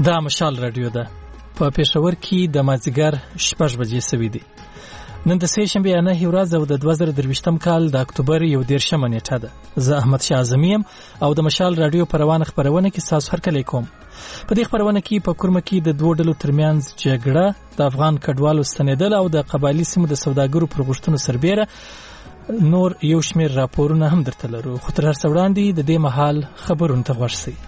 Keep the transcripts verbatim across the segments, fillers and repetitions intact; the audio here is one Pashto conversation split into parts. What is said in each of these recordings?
دا مشال رادیو ده. په پېښور کې د مازدیګر شپږ بجې سوي دي. نن د سه شنبې نه ورځ او د دوه زره درویشتم کال د اکتوبر یو دېرشمه نیټه ده. زه احمد شاه اعظمي یم او د مشال رادیو په روانه خپرونه کې ستاسو هرکلی کوم. په دې خپرونه کې په کورمه کې د دوه ډلو ترمنځ جګړه، د افغان کډوالو ستنېدل او د قبایلي سیمو د سوداګرو پر غوښتنو سربېره نور یو شمېر راپورونه هم درته لرو. خو تر هر څه وړاندې د دې مهال خبرونو ته غوږ شئ.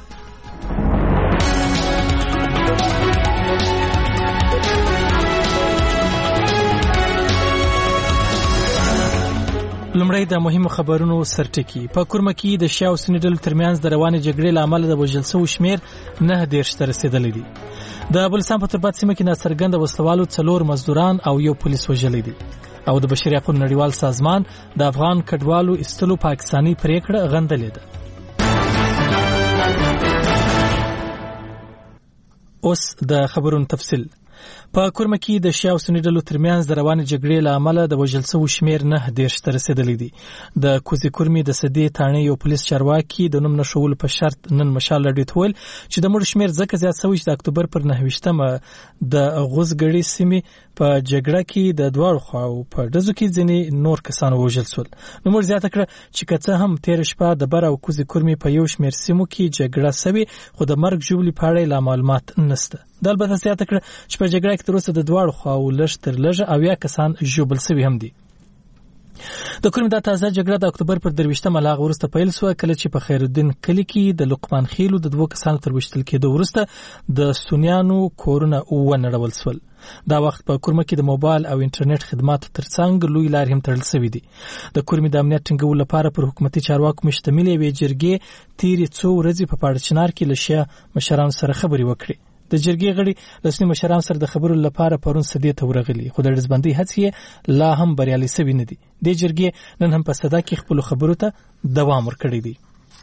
لومړی د مهمو خبرونو سرټکی. په کورمه کې د شیا او سني ډلو ترمنځ د روانې جګړې له امله د وژل شوو شمېر نه دېرش ته رسېدلی دی. د بلوچستان په تربت سیمه کې ناڅرګنده وسلوالو څلور مزدوران او یو پولیس وژلی دی. او د بشري حقوقو نړیوال سازمان د افغان کډوالو ایستلو پاکستاني پریکړه غندلې ده. اوس د خبرونو تفصیل. په کورمه کې د شیا او سني ډلو ترمنځ د روانې جګړې له امله د وژل شوو شمېر نه دېرش ته رسېدلی دی. د کوزي کورمې د سدې تاڼې یو پولیس چارواکي د نوم نښولو په شرط نن مشال رادیو ته ویل چې د مړو شمېر ځکه زیات شوی چې د اکتوبر پر نهه ویشتمه د غوزګړې سیمې په جګړه کې د دواړو خواو په ډزو کې ځینې نور کسان وژل شول. نوموړي زیاته کړه چې که څه هم تېره شپه د بر او کوزي کورمې په یو شمېر سیمو کې جګړه سوې، خو د مرګ ژوبلې په اړه لا معلومات نشته. د البته زیاته کړه چې په جګړه کې تر اوسه د دواړو خواو لږ تر لږه اویا کسان ژوبل سوي هم دي. د کورمې دا تازه جګړه د اکتوبر پر درویشتمه له هغه وروسته پیل شوه کله چې په خیرالدین کلي کې د لقمان خیلو د دوو کسانو تر وژل کېدو وروسته د سنیانو کورونه ونړول شول. دا وخت په کورمه کې د موبایل او انټرنیټ خدماتو ترڅنګ لوی لارې هم تړل شوي دي. د کورمې د امنیت ټینګولو لپاره پر حکومتي چارواکو مشتملې یوې جرګې تېرې څو ورځې په پاړچنار کې له شیا مشرانو سره خبرې وکړې. د جرګې غړي له سني مشرانو سره د خبرو لپاره پرون سدې ته ورغلي، خو د ډزبندۍ هڅې لا هم بریالي سوي نه دي. د جرګې نن هم په سده کې خپلو خبرو ته دوام ورکړی دی.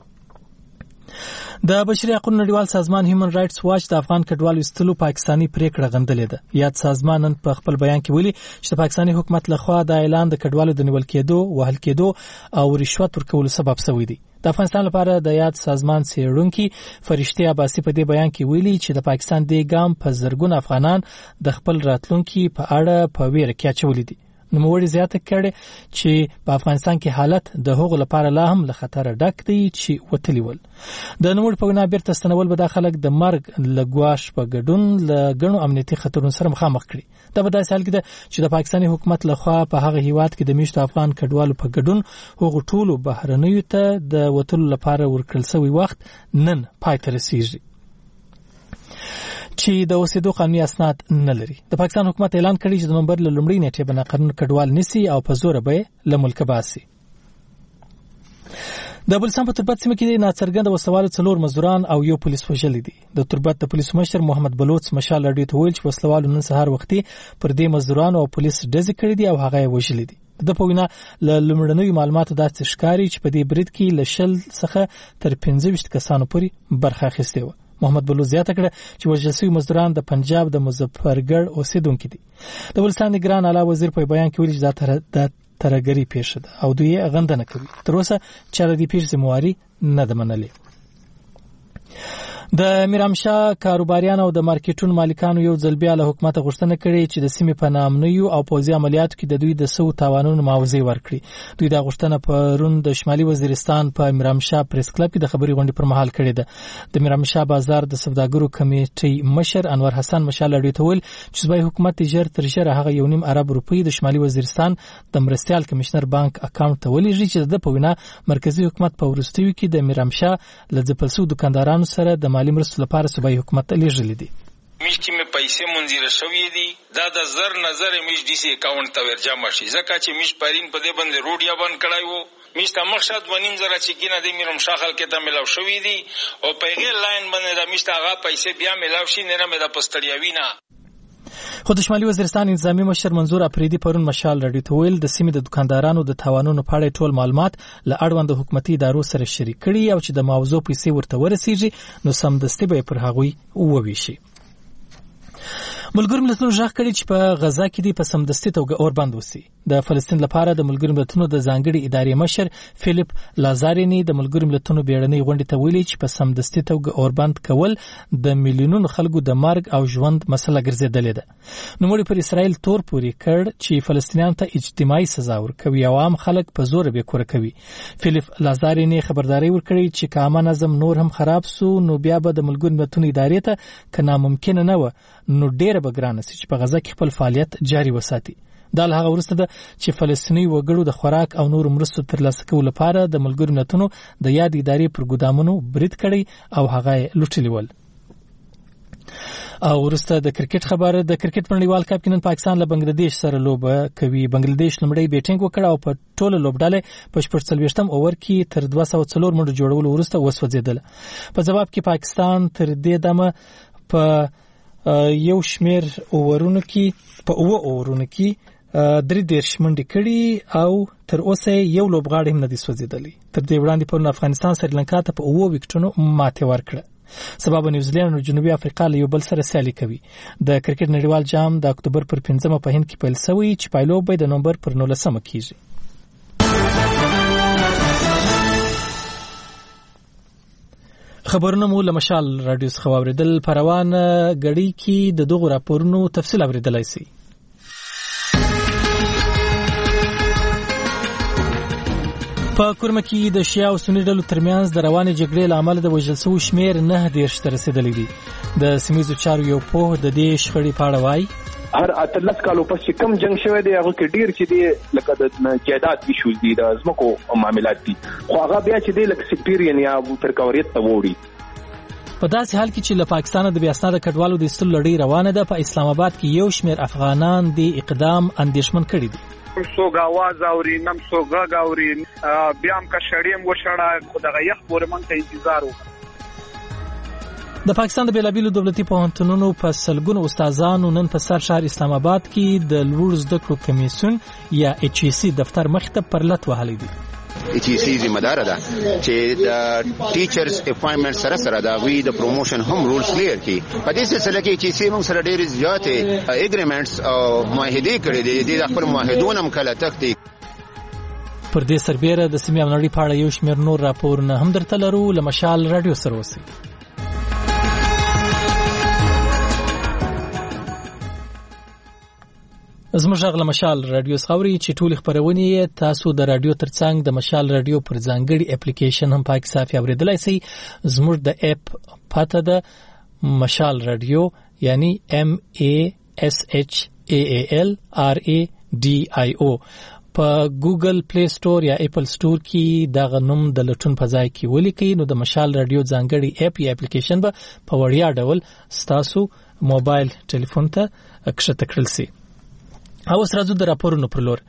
د بشري حقوقو نړیوال سازمان هیومن رائټس واچ د افغان کډوالو ایستلو پاکستاني پریکړه غندلې ده. یاد سازمان نن په خپل بیان کې ویلي چې د پاکستاني حکومت لخوا د اعلان د کډوالو د نیول کېدو، وهل کېدو او رشوت ورکولو سبب شوی دی. د افغانستان لپاره د یاد سازمان څېړونکي فرشته عباسي په دې بیان کې ویلي چې د پاکستان د ګام په زرګونه افغانان د خپل راتلونکي په اړه په ویره کې اچولي دي. نوموړي زیاته کړې چې په افغانستان کې حالت د هغو لپاره لا هم له خطره ډک دی چې وتلي ول. د نوموړي په وینا بیرته ستنول به دا خلک د مرګ له ګواښ په ګډون له ګڼو امنیتي خطرونو سره مخامخ کړي. دا په داسې حال کې ده چې د پاکستاني حکومت لخوا په هغه هیواد کې د میشتو افغان کډوالو په ګډون هغو ټولو بهرنیو ته د وتلو لپاره ورکړل شوی وخت نن پای ته رسیږي چې د اوسېدو قانوني اسناد نه لري. د پاکستان حکومت اعلان کړی چې د نومبر له لومړۍ نیټې به ناقانونه کډوال نیسي او په زوره به له ملکه باسي. د بلوچستان په تربت سیمه کې ناڅرګنده وسلوالو څلور مزدوران او یو پولیس وژلی دي. د تربت د پولیسو مشر محمد بلوچ مشال رادیو ته ویل چې وسلوالو نن سهار وختي پر دې مزدورانو او پولیس ډزې کړې دي او هغه یې وژلی دي. د په وینا له لومړنیو معلوماتو داسې ښکاري چې په دې برید کې له شل څخه تر پنځه ویشت کسانو پورې برخه اخیستې وه. محمد بلوچ زیاته کړه چې وژل شوي مزدوران د پنجاب د مظفرګړ اوسېدونکي دي. د بلوچستان د ګران اعلی وزیر په بیان کې ویلي چې دا د ترهګري پیښه ده او دوی یې غندنه کوي. تر اوسه چا د دې پیښې ذمهواري نه ده منلې. د میرامشاه کاروباریانو او د مارکیټونو مالکانو یو ځل بیا له حکومت غوښتنه کړې چې د سیمې په ناامنیو او پوځي عملیاتو کې د دوی د سو تاوانونو معاوضه ورکړي. دوی دا غوښتنه پرون د شمالي وزیرستان په میرامشاه پریس کلب کې د خبري غونډې پر مهال کړې ده. د میرامشاه بازار د سوداګرو کمیټې مشر انور حسن مشال اړې ته ویل چې صوبایي حکومت ژر تر ژره هغه یو نیم ارب روپۍ د شمالي وزیرستان د مرستیال کمشنر بانک اکاونټ ته ولېږي چې د په وینا مرکزی حکومت په وروستیو کې د میرامشاه له ځپل شوو دکاندارانو سره د مالی مرستو لپاره صوبایي حکومت لېږلي دي. میش کې مې پیسې منځیره شوې دي، دا د زر نظر میش ډي سي اکاونټ ته ورجمع شي ځکه چې میش پرین په دې باندې روډیا بند کړای وو. میش ته مقصد ونیم زره چې کینه د میرم شاخل کې ته ملاو شوې دي او په غیر لاین باندې د میش ته هغه پیسې بیا ملاو شي نه مې د پستړیاوی نه. خو د شمالي وزیرستان انتظامی مشر منظور اپریدي پرون مشال رادیو ته ویل د سیمې د دکاندارانو د تاوانونو په اړه ټول معلومات له اړوند حکومتي ادارو سره شریک کړي او چې د موضوع پیسې ورته ورسیږي نو سمدستي به پر هغوی وویشي. ملګرو ملتونو ژغ کړی چې په غزا کې دی په سمدستي توګه اور بند وسی. د فلسطین لپاره د ملګرو ملتونو د ځانګړي ادارې مشر فیلیپ لازارینی د ملګرو ملتونو بیړنۍ غونډې ته ویلي چې په سمدستي توګه اور بند کول د میلیونونو خلکو د مرګ او ژوند مسله ګرځېدلې ده. نوموړي پر اسرائیل تور پوري کړ چې فلسطینیانو ته اجتماعي سزا ورکوي او عام خلک په زور به کور کوي. فیلیپ لازارینی خبرداري ورکړي چې کامه نظم نور هم خراب سو نو بیا به د ملګرو ملتونو ادارې ته کنا ممکن نه و نو ډیره بګرانه سي چې په غزا کې خپل فعالیت جاري وساتي. دا له هغه وروسته ده چې فلسطیني وګړو د خوراک او نور مرستو ترلاسه کولو لپاره د ملګرو ملتونو د یاد ادارې پر ګدامونو برید کړی او هغه لوټلی ول. او وروسته د کرکټ خبره. د کرکټ نړیوال کپ کې نن پاکستان له بنگلاديش سره لوبه کوي. بنگلاديش لومړی بیټینګ وکړ او په ټوله لوبډاله په شپږ څلوېښتم اوور کې تر دوه سوه څلور منډو جوړولو وروسته وسوځیدل. په جواب کې پاکستان تر دې دمه په یو شمیر اورونو کې په اوه اورونو کې درې دېرش منډې کړي او تر اوسه یو لوبغاړی هم نه دی سوځېدلی. تر دې وړاندې پرون افغانستان سریلانکا ته په اوه وکټونو ماتې ورکړه. سبب نیوزیلند او جنوبي افریقا له یو بل سره سیالي کوي. د کرکټ نړیوال جام د اکتوبر پر پنځمه په هند کې پیل شوی چې پایلوب به د نومبر پر نولسمه کیږي. خبرونه مو له مشال رادیو څخه واوریدل. په روانه غړي کې د دغو راپورونو تفصیل اوریدلای شئ. په کورمه کې د شیا او سنی ډلو ترمنځ د روانې جګړې له امله د وژل شوو شمیر نه دېرش ته رسیدلی دی. د سیمهییزو چارو یو پوه د دې شخړې په اړه وایي هر اتلس کالو پس چې کم جنگ شوی دی هغه کې ډیر چې دی لکه د جیدات ایشوز دي د ځمکو معاملات دي خو هغه بیا چې دی لکه سکټیرین یا ترکوریت ته وړي. په داسې حال کې چې له پاکستانه د بیا اسناد کډوالو د ایستلو لړۍ روانه ده. په اسلام آباد کې یو شمیر افغانان د اقدام اندېښمن کړي دي. څوک आवाज اوري نم څوک غږ اوري بیا هم که شړیم وشړه خو دغه یخ پورې مونږ ته انتظار وکړو. د پاکستان د بیلابیلو دولتي پوهنتونونو په سلګونو استادانو نن په سر شهر اسلام آباد کې د لوړ زده کړو کمیسیون یا ایچ ای سی دفتر مخ ته پرلط وهلی دی. ایچ ای سی ذمہ دار ده چې د ټیچرز اپاینټمنټ سره سره دا وی د پروموشن هم رولز کلیر کی. په دې سلسله کې ایچ ای سی موږ سره ډېر زیاتې اګریمنټس او معاهدې کړې دي. د خپل معاهدونو هم کله تختی. پر دې سربېره د سیمې امنړي په اړه یو شمېر نور راپورونه هم درته لرو. له مشال رادیو سره اوسئ. زموږ غږ له مشال رادیو څخه اوري چې ټول خبرونه تاسو د رادیو ترڅنګ د مشال رادیو پر ځانګړي اپلیکیشن هم پاک صافي اوریدلای شئ. زموږ د اپ پته ده مشال رادیو یعنی ام ای اس ایچ ای ای ال آر ای ډي آی او. په ګوګل پلی سٹور یا اپل سٹور کې دا غنوم د لټون په ځای کې ولیکئ نو د مشال رادیو ځانګړي اپ یا اپلیکیشن به په وړیا ډول ستاسو موبایل ټلیفون ته کښته کړل شي. او اوس راځو د راپورونو پر لور.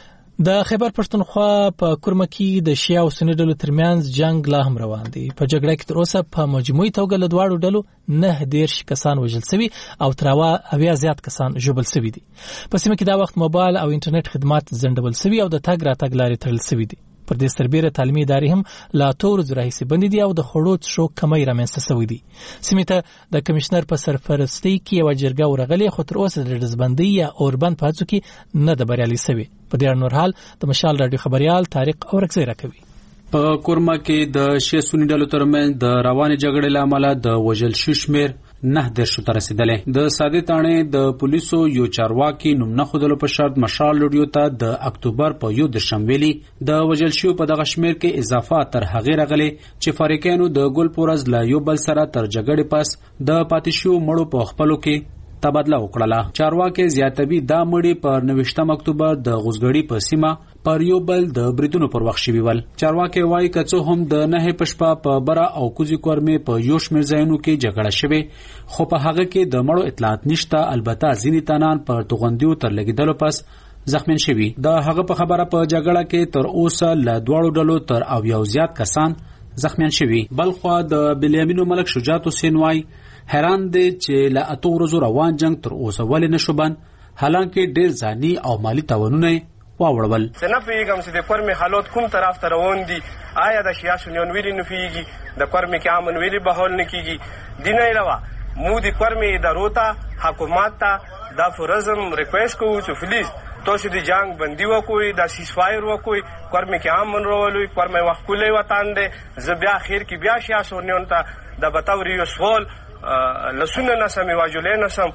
د خیبر پښتونخوا په کورمه کې د شیا او سنی ډلو ترمنځ جنگ لا هم روان دی. په جګړه کې تر اوسه په مجموعي توګه له دواړو ډلو نه دېرش کسان وژل شوي او تر اویا زیات کسان ژوبل شوي دي. په سیمه کې دا وخت موبایل او انټرنیټ خدمات ځنډول شوي او د تګ راتګ لارې تړل شوي دي. پر دې سربېره تعلیمي ادارې هم لا اتو ورځو راهیسې بندې دي او د خوړو څښو کمی رامنځته شوی دی. سیمې ته د کمشنر په سرپرستۍ کې یوه جرګه ورغلې خو تر اوسه د ډزبندۍ یا اوربند په هڅو کې نه ده بریالۍ شوې. په دې اړه نور حال د مشال رادیو خبریال طارق اورکزی راکوي. په کورمه کې د شیا سنی ډلو ترمنځ د روانې جګړې له امله د وژل شوو شمېر نه دېرشو ته رسېدلی. د سادې تاڼې د پولیسو یو چارواکي نوم نه ښودلو په شرط مشال رادیو ته د اکتوبر په یو دېرشم ویلي د وژل شویو په دغه شمېر کې اضافه تر هغې راغلې چې فارقیانو د ګل په ورځ له یو بل سره تر جګړې پس د پاتې شویو مړو په خپلو کې تبادله وکړله. چارواکي زیاتوي دا مړي پر نوښتم اکتوبر د غوزګړي په سیمه پر یو بل د بریدونو پر وخت شوي ول. چارواکي وایي که څه هم د نهې په شپه په بره او کوزي کورمې په یو شمېر ځایونو کې جګړه شوې خو په هغه کې د مړو اطلاعات نشته. البته ځینې تنان پر توغندیو تر لګېدلو پس زخمیان شوي. د هغه په خبره په جګړه کې تر اوسه له دواړو ډلو تر اویاو زیات کسان زخمیان شوي. بلخوا د بلیامینو ملک شجاعت حسین وایي حیران دی چې له اتو ورځو روان جنگ تر اوسه ولې نشو بند حالانکه ډېر ځاني او مالي تاوانونه واوړول. زه نه پوهېږم چې د کورمې حالات کوم طرف ته روان دي. آیا د شیا سنیان ویلي نه پوهېږي د کورمې کې امن ویلي بهول نه کېږي. دې نه علاوه مودی کورمی دروتا حکومت تا دا فرزم ریکویسٹ کو چې پلیز تاسو د جنگ بندي وکوي د سیس فایر وکوي کورمی کې امن راولوي کورمی وخت کولې وطن دې زبیا خیر کې بیا شیا سورنیون ته د بتاوري یو سوال لسونه نسمې واجولې نسم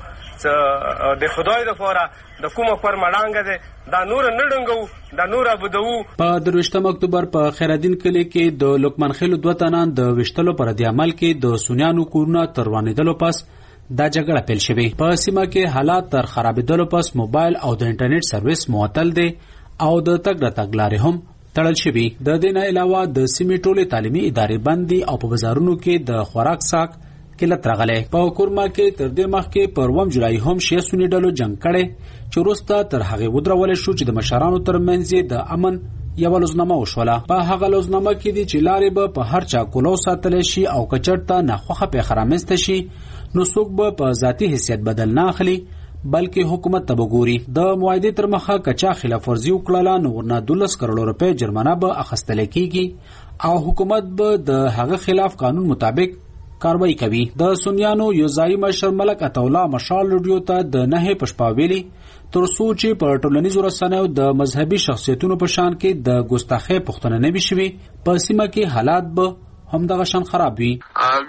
د خدای د فورا د کومه پر مړانګه ده دا نور نډنګو دا نور ابدو په دروشتم اکتوبر په خیرالدین کلی کې د لوکمن خیلو دوه تنان د وشتلو پر د عمل کې د سونیانو کورونه تروانېدلو پس دا جګړه پیل شوه. په سیمه کې حالات تر خرابېدلو پس موبایل او د انټرنیټ سرویس معطل دي او د تګ راتګ لارې هم تړل شوي. د دې نه علاوه د سیمې ټولې تعلیمي ادارې بند دي او په بازارونو کې د خوراک ساک کلت راغله. په کورما کې تر دې مخکې پر اووم جولای هم شیعه سنی ډلو جنگ کړي چې وروسته تر هغه ودرول شو چې د مشرانو ترمنځ د امن یو لوزنامه وشوله. په هغه لوزنامه کې دي چې لارې به په هر چا کولو ساتل شي او کچرته ناخوخه په خرامسته شي نو څوک به په ذاتی حیثیت بدل نه اخلي بلکې حکومت ته وګوري. د معاهدې تر مخه کچا خلاف ورزي وکړه نو ورنه دولس کروڑ روپے جرمانه به اخیستل کیږي او حکومت به د هغه خلاف قانون مطابق کاروایی کوي. د سنیانو یو ځای مشر ملک عطاالله مشال رادیو ته د نه پښپاویلی تر څو چې په ټولنیزو رسنیو د مذهبي شخصیتونو په شان کې د ګستاخۍ پوښتنه نه وشوي په سیمه کې حالات به هم دغه شان خراب وي.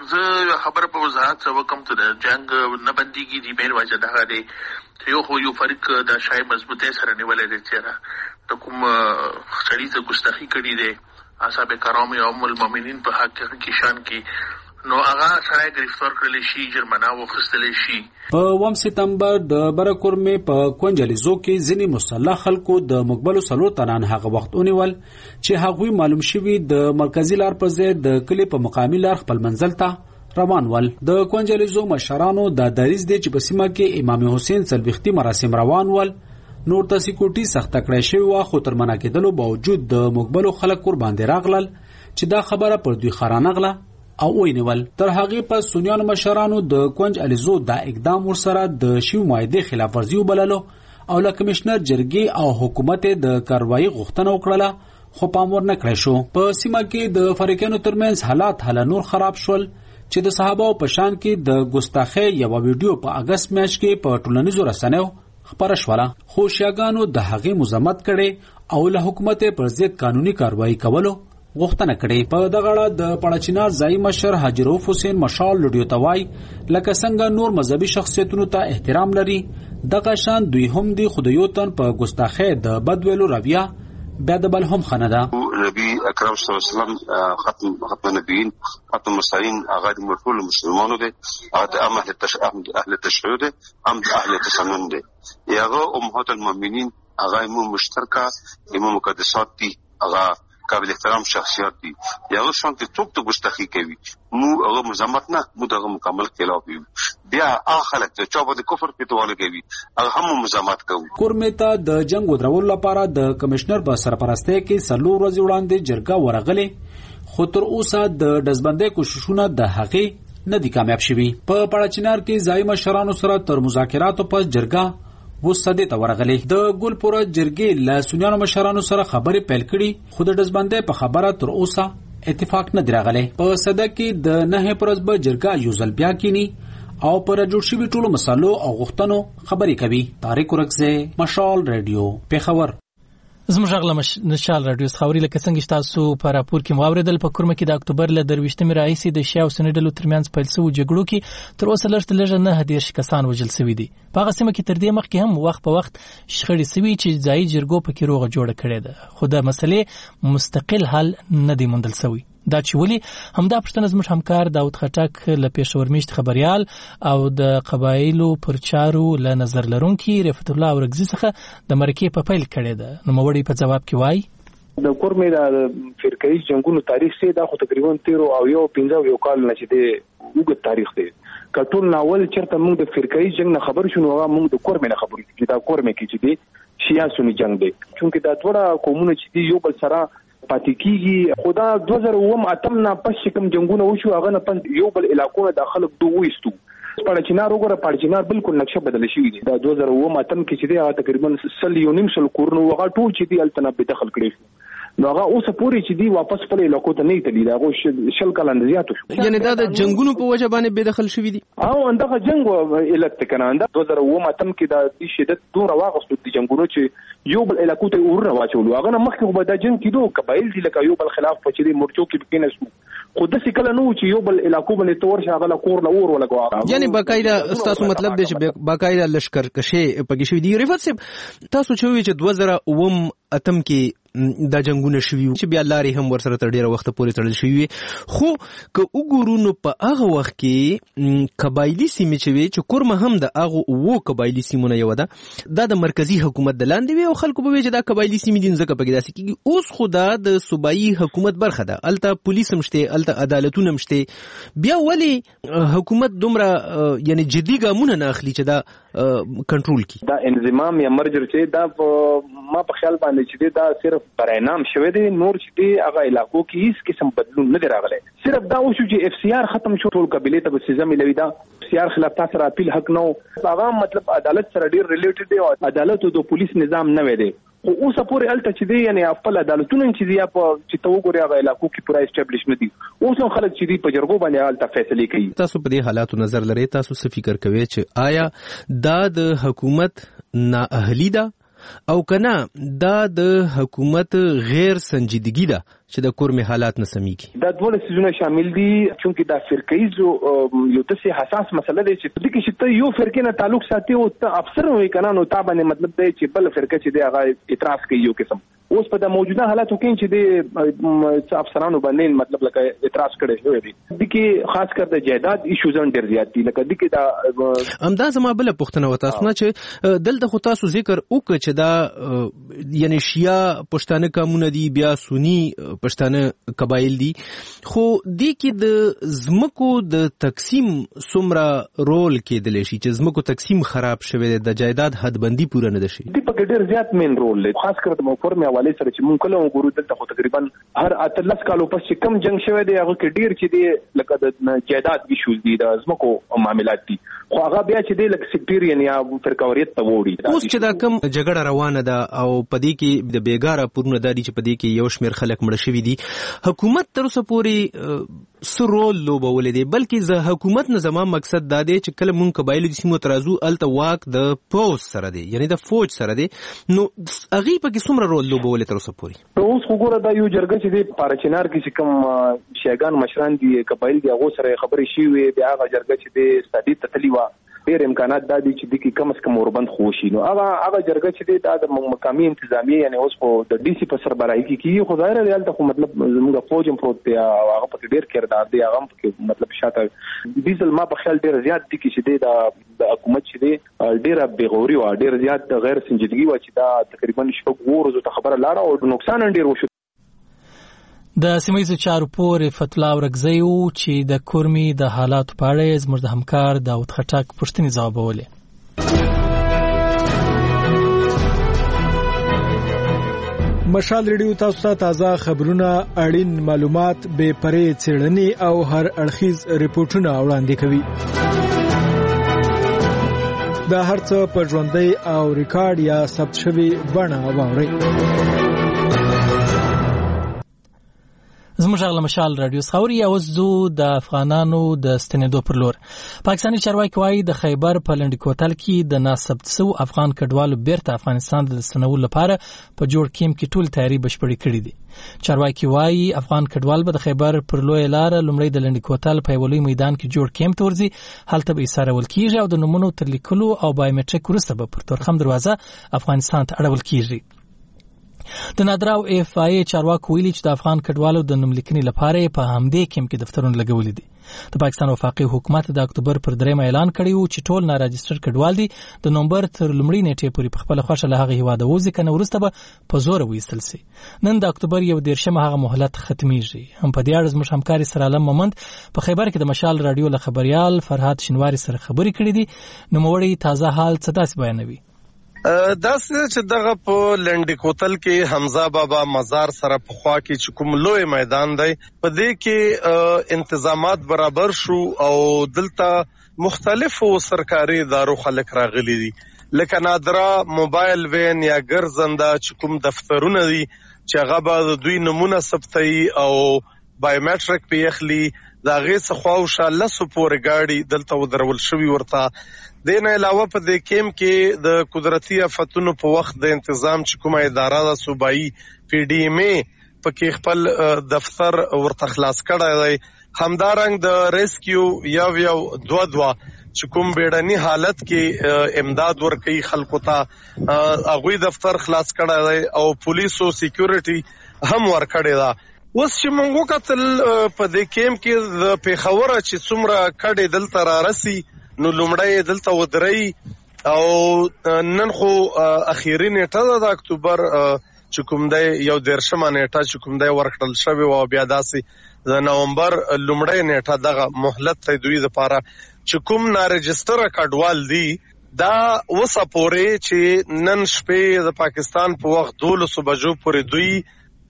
زه خبره په وضاحت وکم ته د جنگ نه بنديږي دی بیل وجه دغه دی یو خو یو فرق د شای مضبوطه سره نیولې دی چې د کوم شریعت ګستاخی کړي دی اصحاب کرام او ام المؤمنین په حق کې شان کې نو هغه سره گرفتار کړل شي جرمانه وخصتل شي. په اووم سپتمبر د برکورمې په کونجلیزو کې ځینې مسلح خلکو د مقبلو سلو تنان هغه وخت اونیول چې هغوی معلوم شوي د مرکزی لار پر ځای د کلی په مقامی لار خپل منزل ته روان ول. د کونجلیزو مشرانو د دریز دی چې په سیمه کې امام حسین څلوېښتي مراسم روان ول نور ته سکیورټي سخته کړی شوې وه خو تر منع کېدلو باوجود د مقبلو خلک ور باندې راغلل چې دا خبره پر دوی خرانغله او وینول. تر هغه پس سنیانو مشرانو د کونج الیزو دا اقدام ورسره د شیو معاهدې خلاف ورزي وبللو او له کمشنر جرګې او حکومت د کاروایی غوښتنه وکړه خو پام ورنه کړی شو. په سیمه کې د فریقانو ترمنځ حالات هله نور خراب شول چې د صحابه په شان کې د ګستاخۍ یو ویډیو په اگست میاشت کې په ټولنیزو رسنیو خبره شوله خو شیعاګانو د هغې مذمت کړي او له حکومت پر ضد قانوني کاروایی کولو غوښتنه کړې. په دغه اړه د پړچینار ځای مشر حاجی رؤف حسین مشال لډیو توای لکه څنګه نور مذهبي شخصیتونو ته احترام لري دغه شان دوی هم دي خدایو تن په ګستاخۍ د بدویلو رویه بیا د بل هم خنه ده. نبی اکرم صلی الله علیه وسلم ختم ختم نبیین ختم مرسلین هغه د ټول مسلمانانو دي هغه د اهل تشهد اهل تشهد دي هم د اهل تسنن دي یغه امهات المؤمنین هغه مو مشترکه امام مقدسات دي هغه قابل احترام شخصیت دي یغه شان ته څوک ته ګستاخی کوي مو هغه مزمت نه مو دغه مکمل خلاف بیا هغه خلک چې په کفر کې توانه کوي هغه هم مزمت کوي. کورمته د جنگ ودرول لپاره د کمشنر په سرپرستی کې سلو ورځې وړاندې جرګه ورغلې خو تر اوسه د دزبندۍ کوششونه د هغې نه دي کامیاب شوي. په پړچینار کې ځای مشرانو سره تر مذاکراتو پس جرګه وسده ته ورغلې. د ګلپوره جرګې له سنیانو مشرانو سره خبرې پیل کړي خو د دزبندۍ په خبره تر اوسه اتفاق نه دی راغلی. په صده کې د نه پرځ به جرګه یو ځل بیا کینی او پر جوړ شوي ټولو مسالو او غوښتنو خبرې کوي. طارق ورکزی مشال رادیو پیښور. زموږ غلا نشال رادیو خبري لکه څنګه تاسو په راپور کې مواردل په کورمه کې د اکتوبر له درويشتمې راځي د شیعه او سنی ډلو ترمنځ پیل شوی جګړو کې تر اوسه لږ لږ نه هدیش کسان وژل شوي دي. په هغه سیمه کې تر دې مخکې هم وخت په وخت شخړې شوي چې ځای جرګو پکې روغه جوړه کړې ده خو د مسلې مستقل حل نه دی موندل شوی. دا چې ولي همدا پښتنه زموږ همکار داود خټک له پېښور میشت خبريال او د قبایلو پرچارو له نظر لرونکي رفعت الله اورګزي څخه د مرکې په پیل کړي ده. نو موړي په جواب کې وایي د کورمې د فرقایي جنگونو تاریخ سي دا خو تقریبا تیرو او یو پنځه یو کال نه چې دی وګ تاریخ دی کټول ناول چرته موږ د فرقایي جنگ نه خبر شو نو موږ د کورمې نه خبرې چې دا کورمې کې چې دی شیعه سنی جنگ دی چونکه دا ډوړه قومونه چې دی یو بل سره پاتې کیږي خدا دوه زره اووه اتم نه پس کوم جنگونه وشو هغه نه پس یو بل علاقو د خلک دوه وستو پړچینار وګوره پړچینار بالکل نقشه بدل شوی دی دا دوه زره اووه اتم کې چې دی هغه تقریبا سل یو نیم سل کورونو هغه ټول چې دی التناب دخل کړی نو هغه اوس پورې چې دی واپس خپل علاقو ته نه تللی دا غو شل کلن زیاتو شو یعنی دا د جنگونو په وجه باندې به دخل شوی دي او اندغه جنگ علت کنه دا دوه زره اووه اتم کې د شدت دوه واغستو د جنگونو چې یو بل علاقو ته ورنه واچول هغه نه مخکې به دا جنگ کیدو قبایل دي لکه یو بل خلاف په چې مرچو کې بکینې خو د څه کله نو چې یو بل علاقو باندې تور شاغله کور له اور ولګوا یعنی باقاعده تاسو مطلب دی چې باقاعده لشکر کشي پکې شوی دی رفت صاحب تاسو چې وی چې دوه زره اووه اتم کې دا جنگونه شوي چې بیا لارې هم ورسره تر ډیره وخت پورې تړل شوي خو که وګورو نو په هغه وخت کې قبایلی سیمې چې وي چې کورمه هم د هغه وو قبایلی سیمونه یو ده دا د مرکزی حکومت د لاندې وي او خلکو به وي چې دا قبایلی سیمې دي ځکه پکې داسې کېږي اوس خو دا د صوبایي حکومت برخه ده الته پولیس هم شته الته عدالتونه هم شته بیا ولې حکومت دومره یعنی جدي ګامونه نه اخلي چې دا کنټرول کړي دا انضمام یا مرجر چې دا ما په خیال باندې چې دا صرف برای نام شوه دی نور چې دی هغه علاقو کې هیڅ قسم بدلون نه دی راغلی صرف دا وشو چې اف سی آر ختم شو ټول قبيله ته سزا ملوي دا اف سی آر خلاف تاسو را اپیل حق نو هغه مطلب عدالت سره ډیر ریلیټډ دی او عدالت او پولیس نظام نه وي دی خو اوس پورې الته چې دی یعنی خپل عدالتونه چې دی په چې تو ګوري هغه علاقو کې پورا اسټابلیش نه دي اوس هم خلک چې دی په جرګو باندې الته فیصله کوي تاسو په دې حالاتو نظر لرئ تاسو څه فکر کوئ چې آیا دا د حکومت نااهلی ده او کنا دا د حکومت غیر سنجیدگی ده چې د کورمه حالات نه سميږي دا ټول سيزونه شامل دي چې دا فرقېزو یو تاسو حساس مسله ده چې د کې چې یو فرقې نه تعلق ساتي او افسر وي کنه نو تا باندې مطلب دی چې بل فرقه چې دی هغه اعتراض کوي یو قسم اوس په د موجوده حالاتو کې چې د افسرانو باندې مطلب لکه اعتراض کړي شوی دی د کې خاص کر د جائیداد ایشوز ډېر زیات دي لکه د کې دا امدا زما بل پښتنه وتا سونه چې دلته خو تاسو ذکر وکړه چې دا یعنی شیا پښتانه کومونه دي بیا سنی پښتانه قبایل دي خو د کې د زمکو د تقسیم سمرا رول کې د لشي چې زمکو تقسیم خراب شوی د جائیداد حدبندي پوره نه دشي د په ډېر زیات مین رول لري خاص کر د مفرمه والي سره چې مونږ کله وګورو دلته خو تقریبا هر اتلس کالو پس چې کم جنگ شوی دی هغه کې ډیر چې دی لکه د جائیداد ایشوز دي د زمکو معاملات دي خو هغه بیا چې دی لکه سیکټریان یا فرقاوریت ته وړي اوس چې دا کم جګړه روانه ده او پدې کې د بیګاره پورونه دادي چې پدې کې یو شمېر خلک مړ شوي دي حکومت تر اوسه پورې سرول لوبول دي بلکې ز حکومت نه زموږ مقصد دا دی چې کله مونږ قبایل د سیمو ترازو الته واک د پوز سره دی یعنی د فوج سره دی نو اغي په کې څومره رول لوبول تر اوسه پورې اوس وګوره دا یو جرګه چې دی پارچنار کې چې کوم شیګان مشران دي قبایل دي هغه سره خبرې شي وي بیا هغه جرګه چې دی ستادي تتلی وا ډېر امکانات د دې چې د کې کم از کم اوربند خوشي نو هغه هغه جرګه چې دی د مقامي انتظامیه یعنی اوس په د ډي سي په سربراهي کې کیږي خو ظاهر دی خو مطلب زموږ فوج هم پروت دی او هغه په ډېر کردار دی هغه په مطلب شاته ډیزل ما په خیال ډېر زیات دي چې دی د حکومت چې دی ډېر بغوري او ډېر زیات غیر سنجیدګي و چې دا تقریبا شپږ ورځې ته خبره لاړه او نقصان ډېر وشو د سیمایي چارو پورې فتلا ورغځي او چې د کورمي د حالات په اړه زموږ د همکار داوود خټک پښتني ځوابولې مشال ریډیو تاسو ته تازه خبرونه اړین معلومات به پرې څېړنې او هر اړخیز ریپورتونه وړاندې کوي دا هرڅه په ژوندۍ او ریکارډ یا ثبت شوی بڼه واورئ زموږ غل مشال رادیو خوري او زو د افغانانو د ستنېدو پر لور پاکستاني چارواکي وايي د خیبر په لنډ کوتل کې د ناسبت سو افغان کډوالو بیرته افغانستان د ستنولو لپاره په جوړ کیم کې ټول تیاری بشپړې کړې دي چارواکي وايي افغان کډوال به د خیبر پر لوی لار لومړی د لنډ کوتل په ولوي میدان کې جوړ کیم تورځي هلته به ایساره ول کیږي او د نمونو تر لیکلو او بایومټریک وروسته به پر تورخم دروازه افغانستان ته اړول کیږي د نادراو اف آی چارواکو ویلي چې د افغان کډوالو د نوملیکنې لپاره په همدې کیم کې دفترونه لګولې دي د پاکستان وفاقي حکومت د اکتوبر پر درېمه اعلان کړی و چې ټول ناراجستر کډوال دي د نومبر تر لومړۍ نیټې پورې په خپل خوښه له هغه هیواده وځي کنه وروسته به په زور وایستل شي نن د اکتوبر یو دیرشمه هغه مهلت ختمیږي هم په دې اړه زموږ همکاري سره علم مومند په خیبر کې د مشال رادیو له خبريال فرهاد شینواری سره خبرې کړې دي نو موړی تازه حال څه داسې بیانوي داسې چې دغه په لنډ کوتل کې حمزه بابا مزار سره په خوا کې چې کوم لوی میدان دی په دې کې انتظامات برابر شو او دلته مختلفو سرکاري ادارو خلک راغلي دي لکه نادرا موبایل وین یا ګرځنده چې کوم دفترونه دي چې هغه به د دوی نمونه ثبتوي او بایومټریک پې اخلي، د هغې څخه خواوشا لسو پورې ګاډي دلته ودرول شوي ورته. دې نه علاوه په دې کیمپ کې د قدرتي آفتونو په وخت د انتظام چې کومه اداره ده صوبایي پی ډي ایم اے پکې خپل دفتر ورته خلاص کړی دی. همدارنګ د ریسکیو یو یو دوه دوه چې کوم بیړني حالت کې امداد ورکوي خلکو ته، هغوی دفتر خلاص کړی دی او پولیسو سیکیورټي هم ورکړې ده. اوس چې موږ وکتل په دې کیمپ کې د پېښوره چې څومره کډې دلته رارسي، نو لومړی دلته ودرئ او نن خو اخیری نیټه ده د اکتوبر چې کوم دی یو دیرشمه نیټه چې کوم دی ورکړل شوې وه، او بیا داسې د نومبر لومړی نیټه دغه مهلت دی دوی دپاره چې کوم نارجسټره کډوال دي دا اوسه پورې چې نن شپې د پاکستان په وخت دولسو بجو پورې دوی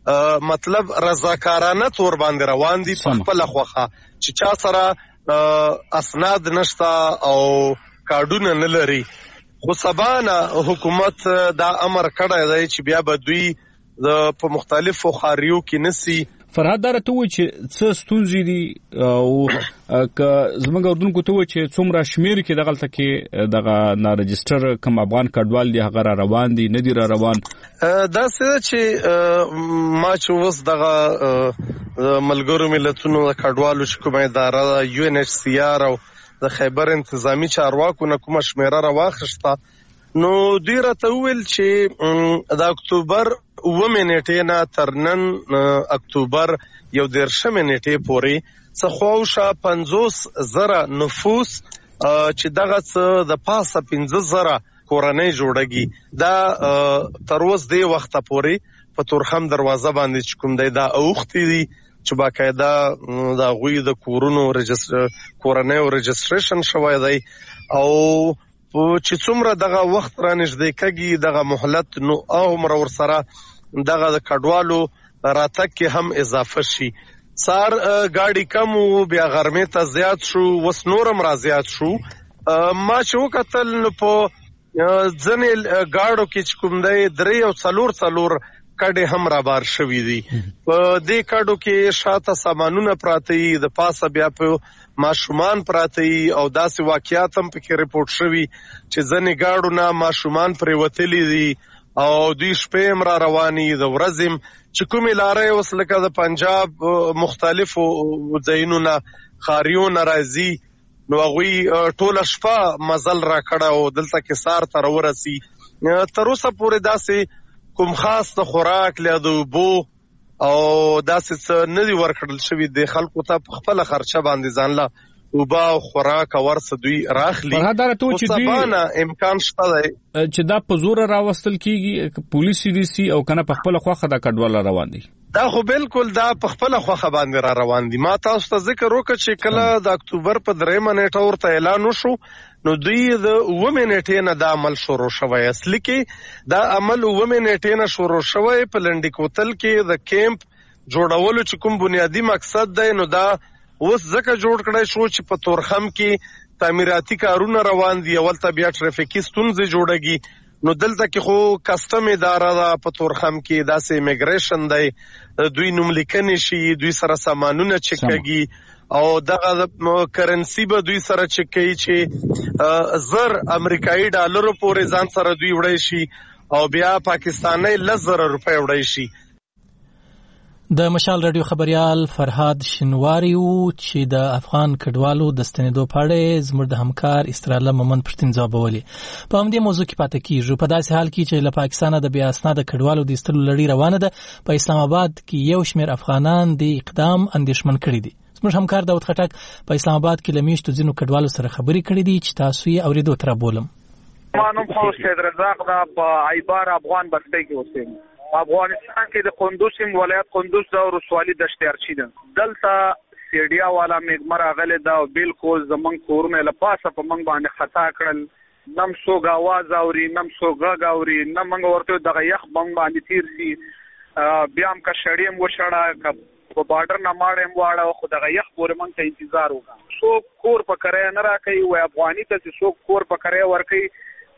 مطلب رضاکارانه تور باندې روان دي په خپله خوښه، چې چا سره اسناد نشته او کارډونه نه لري. خو سبا نه حکومت دا امر کړی دی چې بیا به دوی په مختلفو خاریو کې نسی. فرهاد دا راته ووایي چې څه ستونزې دي او که زموږ اردونکو ته ووایي چې څومره شمېر کې دغلته کې دغه نارجسټر کوم افغان کډوال دي هغه را روان دي نه دي را روان؟ داسې ده چې ما چې اوس دغه ملګرو ملتونو د کډوالو چې کومه اداره ده یو ان ایچ سی آر او د خیبر انتظامی چارواکو نه کومه شمېره راواخیسته، نو دوی راته وویل چې د اکتوبر اوومې نیټې نه تر نن اکتوبر یو دیرشمې نیټې پورې څه خواوشا پنځوس زره نفوس چې دغه څه د پاسه پنځه زره کورنۍ جوړږي دا تر اوس دې وخته پورې په تورخم دروازه باندې چې کوم دی دا اوښتي دي چې باقاعده د هغوی د کورونو کورنیو رجسټریشن شوی دی او چې څومره دغه وخت را نږدې کېږي دغه مهلت نو هغومره ورسره دغه د کډوالو راتګ کې هم اضافه شي. سار ګاډي کم وو، بیا غرمې ته زیات شو، اوس نورم را زیات شو. ما چې وکتل نو په ځینې ګاډو کې چې کوم دی درې او څلور څلور کډې هم رابار شوي دي. په دې کډو کې شاته سامانونه پراته دي، د پاسه بیا په ماشومان پراته دي او داسې واقعیات هم پکې رپورټ شوي چې ځینې ګاډو نه ماشومان پرې وتلي دي او دوی شپې هم را رواني، د ورځې هم چې کومې لارې اوس لکه د پنجاب مختلفو ځایونو نه خاریو نه راځي نو هغوی ټوله شپه مزل را کړه او دلته کې سار ته راورسي. تر اوسه پورې داسې کوم خاص د خوراک یا د اوبو او داسې څه نه دي ورکړل شوي د خلکو ته په خپله خرچه باندې ځان له اوبه او خوراک او ورڅه دوی راخلي. خو سبا نه امکان شته دی چې دا په زوره راوستل کېږي، پولیس دي سي او که نه په خپله خوښه دا کډوال را روان دي؟ دا خو بالکل دا په خپله خوښه باندې را روان دي. ما تاسو ته ذکر وکړ چې کله د اکتوبر په دریمه نیټه ورته اعلان وشو نو دوی د اوومې نیټې نه دا عمل شروع شوی. اصلي کې دا عمل اوومې نیټې نه شروع شوی په لنډي کوتل کې د کیمپ جوړولو چې کوم بنیادی مقصد دی نو دا اوس ځکه جوړ کړی شو چې په تورخم کې تعمیراتي کارونه روان دي، اولته بیا ټرافیکي ستونزې جوړږي. نو دلته کې خو کسټم اداره ده په تورخم کې، داسې امیګریشن دی، دوی نوملیکنې شي، دوی سره سامانونه چک کېږي او دغه کرنسي به دوی سره چک کوي چې زر امریکایي ډالرو پورې ځان سره دوی وړی شي او بیا پاکستاني لس زره روپۍ وړی شي. د مشال رادیو خبريال فرهاد شنواری و چې د افغان کډوالو د ستنېدو په اړه زموږ د همکار استراله مومن پښتون ځوابولې. په همدې موضوع کې پاتې کیږو. په داسې حال کې چې له پاکستانه د بیا اسناد کډوالو د ایستلو لړۍ روانه ده، په اسلام آباد کې یو شمېر افغانان د اقدام اندېښمن کړي دي. زموږ همکار داود خټک په اسلام آباد کې له میاشتو ځینو کډوالو سره خبرې کړې دي چې تاسو یې اورېدو ته رابولم. ما نوم خو سید رزاق دا په ایبار افغان بستۍ کې اوسېږم. افغانستان کې د قندوز ولایت قندوز دا ورسوالي دشت ارچی ده، دلته سیډیا والا میګمر اغله دا بالکل زمون کورونه لپاسه په منګ باندې خطا کړل، نم سوګ आवाज اوري نم سوګ اوري نم منګ ورته دغه یخ بم باندې تیر سي بیا هم کا شړیم وشړه په بارډر نه ماړم واړه خو دغه یخ پورې مونږ ته انتظار وکړو. سو کور په کرای نه راکې و افغاني ته سو کور په کرای ورکې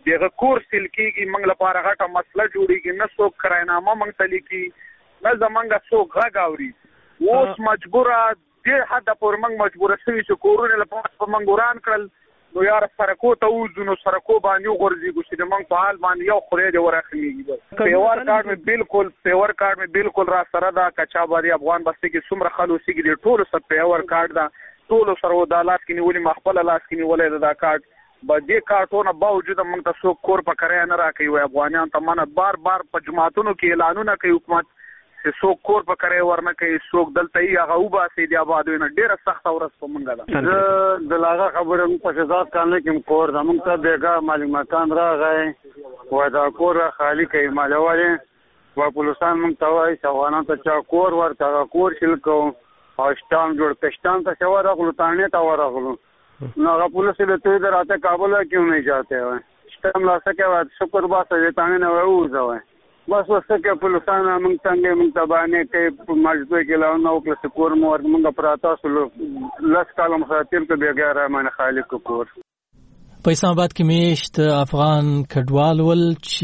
دغه کور سیل کیږي موږ لپاره غټه مسله جوړیږي، نه څوک کراینامه موږ ته لیکي، نه زمونږ څوک غږ اوري. اوس مجبوره دې حد پورې موږ مجبوره شوي چې کورونه لپاره په موږ وران کړل، نو یار سرکو ته وځو، نو سرکو باندې وغورځېږو چې د موږ په حال باندې یو خدای دې ورحمېږي. پیور کارډ مې بالکل پیور کارډ مې بالکل را سره ده، که چا باندې افغان بستې کې څومره خلک اوسېږي د ټولو سره پیور کارډ ده، ټولو سره دا لاس کې نیولي، ما خپله لاس کې نیولی ده دا کارډ. به دې کارټونه باوجوده موږ ته څوک کور په کرایه نه راکوي. وایي افغانیان ته منه بار بار په جماعتونو کې اعلانونه کوي حکومت چې څوک کور په کرایه ورنه کوي، څوک دلته یې هغه وباسي د آبادیو نه. ډېره سخته ورځ په موږ ده. زه د لاغه خبره موږ په شهزاد کان کې کور ده، موږ ته بېګا مالک مکان راغی، وایي دا کور خالي کوي مالوالې، وایي پولیسان موږ ته وایي چې افغانانو ته چا کور ورته هغه کور شیل کوو او شټام جوړ کړ. شټام ته چې ورغلو تانې ته ورغلو نو هغه پولیس له تو ادھر آتے کابل کیوں نہیں جاتے ہوئے شٹم لا سکے وا شکر با سجے تانے نہ وځه وای بس وسکه پولیسان موږ څنګه موږ تبانه کې مجبور کې لاو نو کله کور مو ور موږ پراتا سلو لاس کالم خاطر ته بیا رحمان خالق کور. په اسلام آباد کې میشت افغان کډوال ول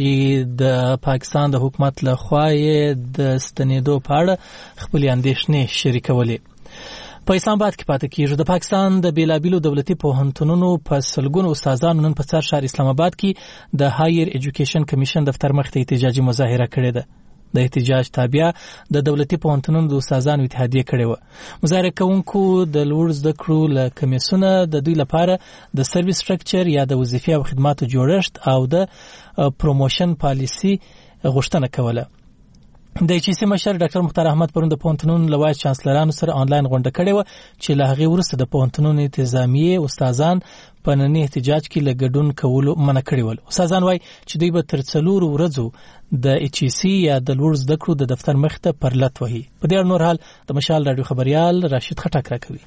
چې د پاکستان د حکومت له خوا یې د ستنېدو په اړه خپل اندېښنې شریکولې. په اسلام آباد کې پاتې کیږي. د پاکستان د بیلابیلو دولتي پوهنتونونو په سلګونو استادانو نن په څار شهر اسلام آباد کې د هایر ایجوکیشن کمیشن دفتر مخ ته احتجاجي مظاهره کړې ده. د احتجاج تابع د دولتي پوهنتونونو د استادانو اتحادیه کړې و. مظاهره کوونکو د لوړ زده کړو له کمیسونه د دوی لپاره د سرویس سټرکچر یا د وظیفې او خدماتو جوړښت او د پروموشن پالیسي غوښتنه کوله. د ایچ سی مشر ډاکټر مختار احمد پرون د پوهنتونونو له وایس چانسلرانو سره آنلاین غونډه کړې و چې له هغې وروسته د پوهنتونونو انتظامیې استادان په ننني احتجاج کې له ګډون کولو منع کړي ول. استادان وایي چې دوی به تر څلورو ورځو د ایچ سی یا د لوړ زده کړو د دفتر مخ ته پر لت وهي. په دې اړه نور حال د مشال راډیو خبريال راشد خټک راکوي.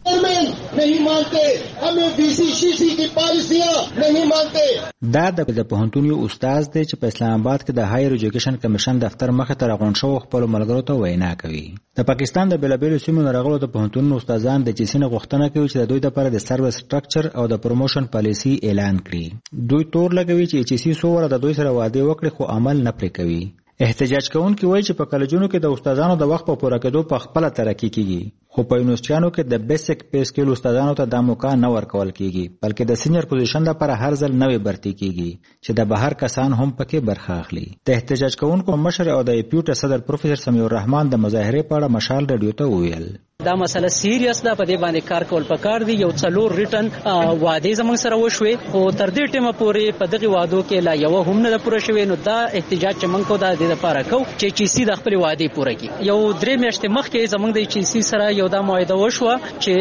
نہیں مانتے ہمیں بی سی سی سی کی پالیسیاں نہیں مانتے. دا د پوهنتون یو استاد دی چې په اسلام آباد کې د هایر ایجوکیشن کمیشن دفتر مخ ته راغون شو خپل ملګرو ته وینا کوي. د پاکستان د بیلابیلو سیمو راغلو د پوهنتون استادان د چسینه غوښتنه کوي چې د دوی لپاره د سرویس سټرکچر او د پروموشن پالیسي اعلان کړي. دوی تور لګوي چې ایچ سی سو ور د دوی سره وعده وکړي خو عمل نه پرې کوي. احتجاج کوونکي وایي چې په کالجونو کې د استادانو د وخت په پوره کېدو په خپل ترقی کیږي، خو په یونیورسيټانو کې د بیسیک پی سکیل استادانو ته د موقع نه ورکول کیږي، بلکې د سینیئر پوزیشن لپاره هر ځل نوې برتی کیږي چې د بهر کسان هم پکې برخه اخلي. د احتجاج کوونکو مشر او د ایپیوټ صدر پروفیسور سمیع الرحمن د مظاهره په اړه مشال رادیو ته وویل دا مسله سیریس ده، په دې باندې کار کول پکار دي. یو څلور ریټن وعده زموږ سره وشوي او تر دې ټیمه پورې په دغه وعدو کې لا یو هم نه پوره شوی. نو دا احتجاج چې موږ کو دا د لپاره کو چې چی سی د خپل وعده پوره کړي. یو درې میاشتې مخکې زموږ د چی سی سره یو دا معاهده وشو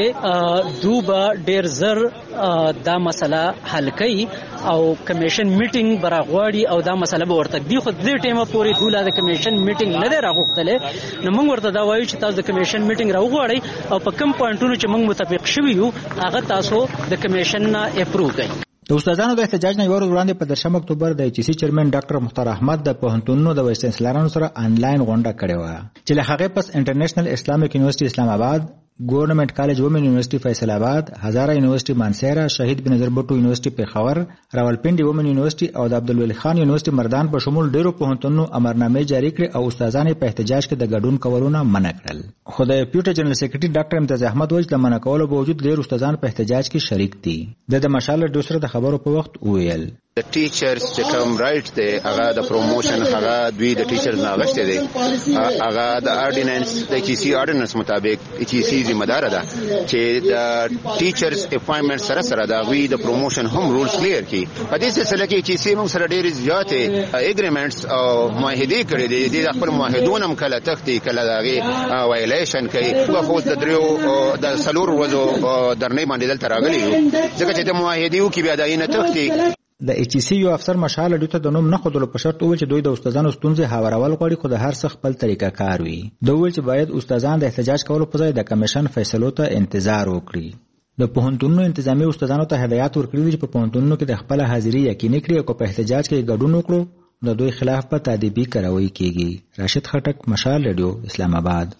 چې دوبه ډیر زر دا مسله حل کړي او کمیشن میټینګ براغواړي او دا مسله به ورته دی. خو دې ټیمه پورې دوله د کمیشن میټینګ نه دی راغوښتل. نو موږ ورته دا وایو چې تاسو د کمیشن میټینګ راوغواړئ او په کوم پوینټونو چې موږ متفق شوي یو هغه تاسو د کمیشن نه اپروو کړئ. د استادانو د احتجاج نه ورځ وړاندې په درشم اکتوبر د ایچ سی چیرمن ډاکټر مختار احمد د پوهنتونونو د وایس چانسلرانو سره آنلاین غونډه کړې و چې له هغه پس انټرنیشنل اسلامیک یونیورسيټي اسلام آباد، گورنمنٹ کالج وومن یونیورسٹی فیصل آباد، ہزارہ یونیورسٹی مانسیرا، شهید بنظیر بټو یونیورسٹی پیښور، راولپنډي وومن یونیورسٹی او د عبدالولي خان یونیورسٹی مردان په شمول ډیرو پوهنتونونو امرنامې جاری کړې او استادان په احتجاج کې د ګډون کولونه منع کړل. خو د پیوټ جنرال سیکریټری ډاکټر امتیاز احمد وایي چې منع کولو باوجود ډیر استادان په احتجاج کې شریک دي. د مشال دوسره د خبرو په وخت ویل د ټیچرز چې کوم رائټ دی هغه د پروموشن هغه دوی د ټیچرز نه غشته دی، هغه د اورډیننس د ایچ سی اورډیننس مطابق ایچ سی ذمہ دار ده چې د ټیچرز اپاینټمنټ سره سره دا وی د پروموشن هم رولز کلیر کی. په دې سلسله کې ایچ سی موږ سره ډېر زیاتې اګریمنټس او معاهدې کړې دي. د خپل معاهدون هم کله تختی کله دغه وایلیشن کوي. خو د دریو د سلور ورځو درنې باندې دلته راغلي یو ځکه چې د معاهدې او کې بیا داینه تختی. د ایچ سی یو افسر مشال ډیته د نوم نه خودلو په شرط وویل چې دوی د استادانو ستونزې هاورول غواړي خو د هر څه خپل طریقه کار وي. دوی ویل چې باید استادان د احتجاج کولو په ځای د کمیشن فیصلو ته انتظار وکړي. د پوهنتونونو انتظامی استادانو ته هدایت ورکړي چې په پوهنتونونو کې د خپل حاضری یقیني کړي او په احتجاج کې ګډون وکړو د دوی خلاف په تادیبي کاروي کیږي. راشد خټک، مشال رادیو، اسلام آباد.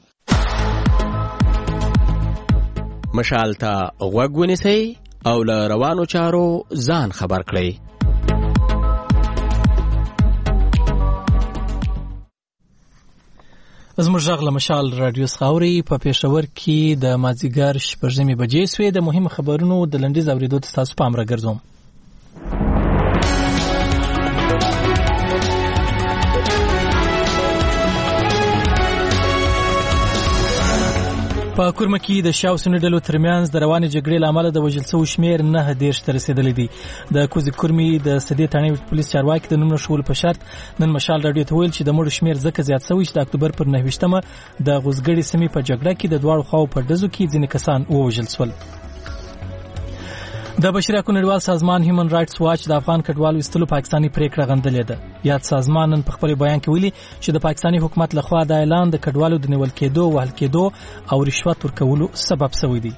مشال ته غوږ ونیسئ او له روانو چارو ځان خبر کړئ. زموږ غږ له مشال رادیو څخه اورئ. په پېښور کې د مازدیګر شپږ نیمې بجې سوې. د مهمو خبرونو د لنډیز اورېدو ته ستاسو پام راګرځوم. په کورمه کې د شاو سنې ډلو ترمنځ د روانې جګړې له امله د وژل شوو شمېر نه دېرش ته رسېدلی دی. د کوزې کورمې د سدې تاڼې پولیس چارواکي د نوم نښولو په شرط نن مشال راډیو ته ویل چې د مړو شمېر ځکه زیات شوی چې د اکتوبر پر نهه ویشتمه د غوزګړې سیمې په جګړه کې د دواړو خواو په ډزو کې ځینې کسان ووژل شول. د بشري حقوقو نړیوال سازمان هیومن رائټس واچ د افغان کډوالو ایستلو پاکستاني پریکړه غندلې ده. یاد سازمان نن په خپل بیان کې ویلي چې د پاکستاني حکومت لخوا د اعلان د کډوالو د نیول کېدو، وهل کېدو او رشوت ورکولو سبب شوی دی.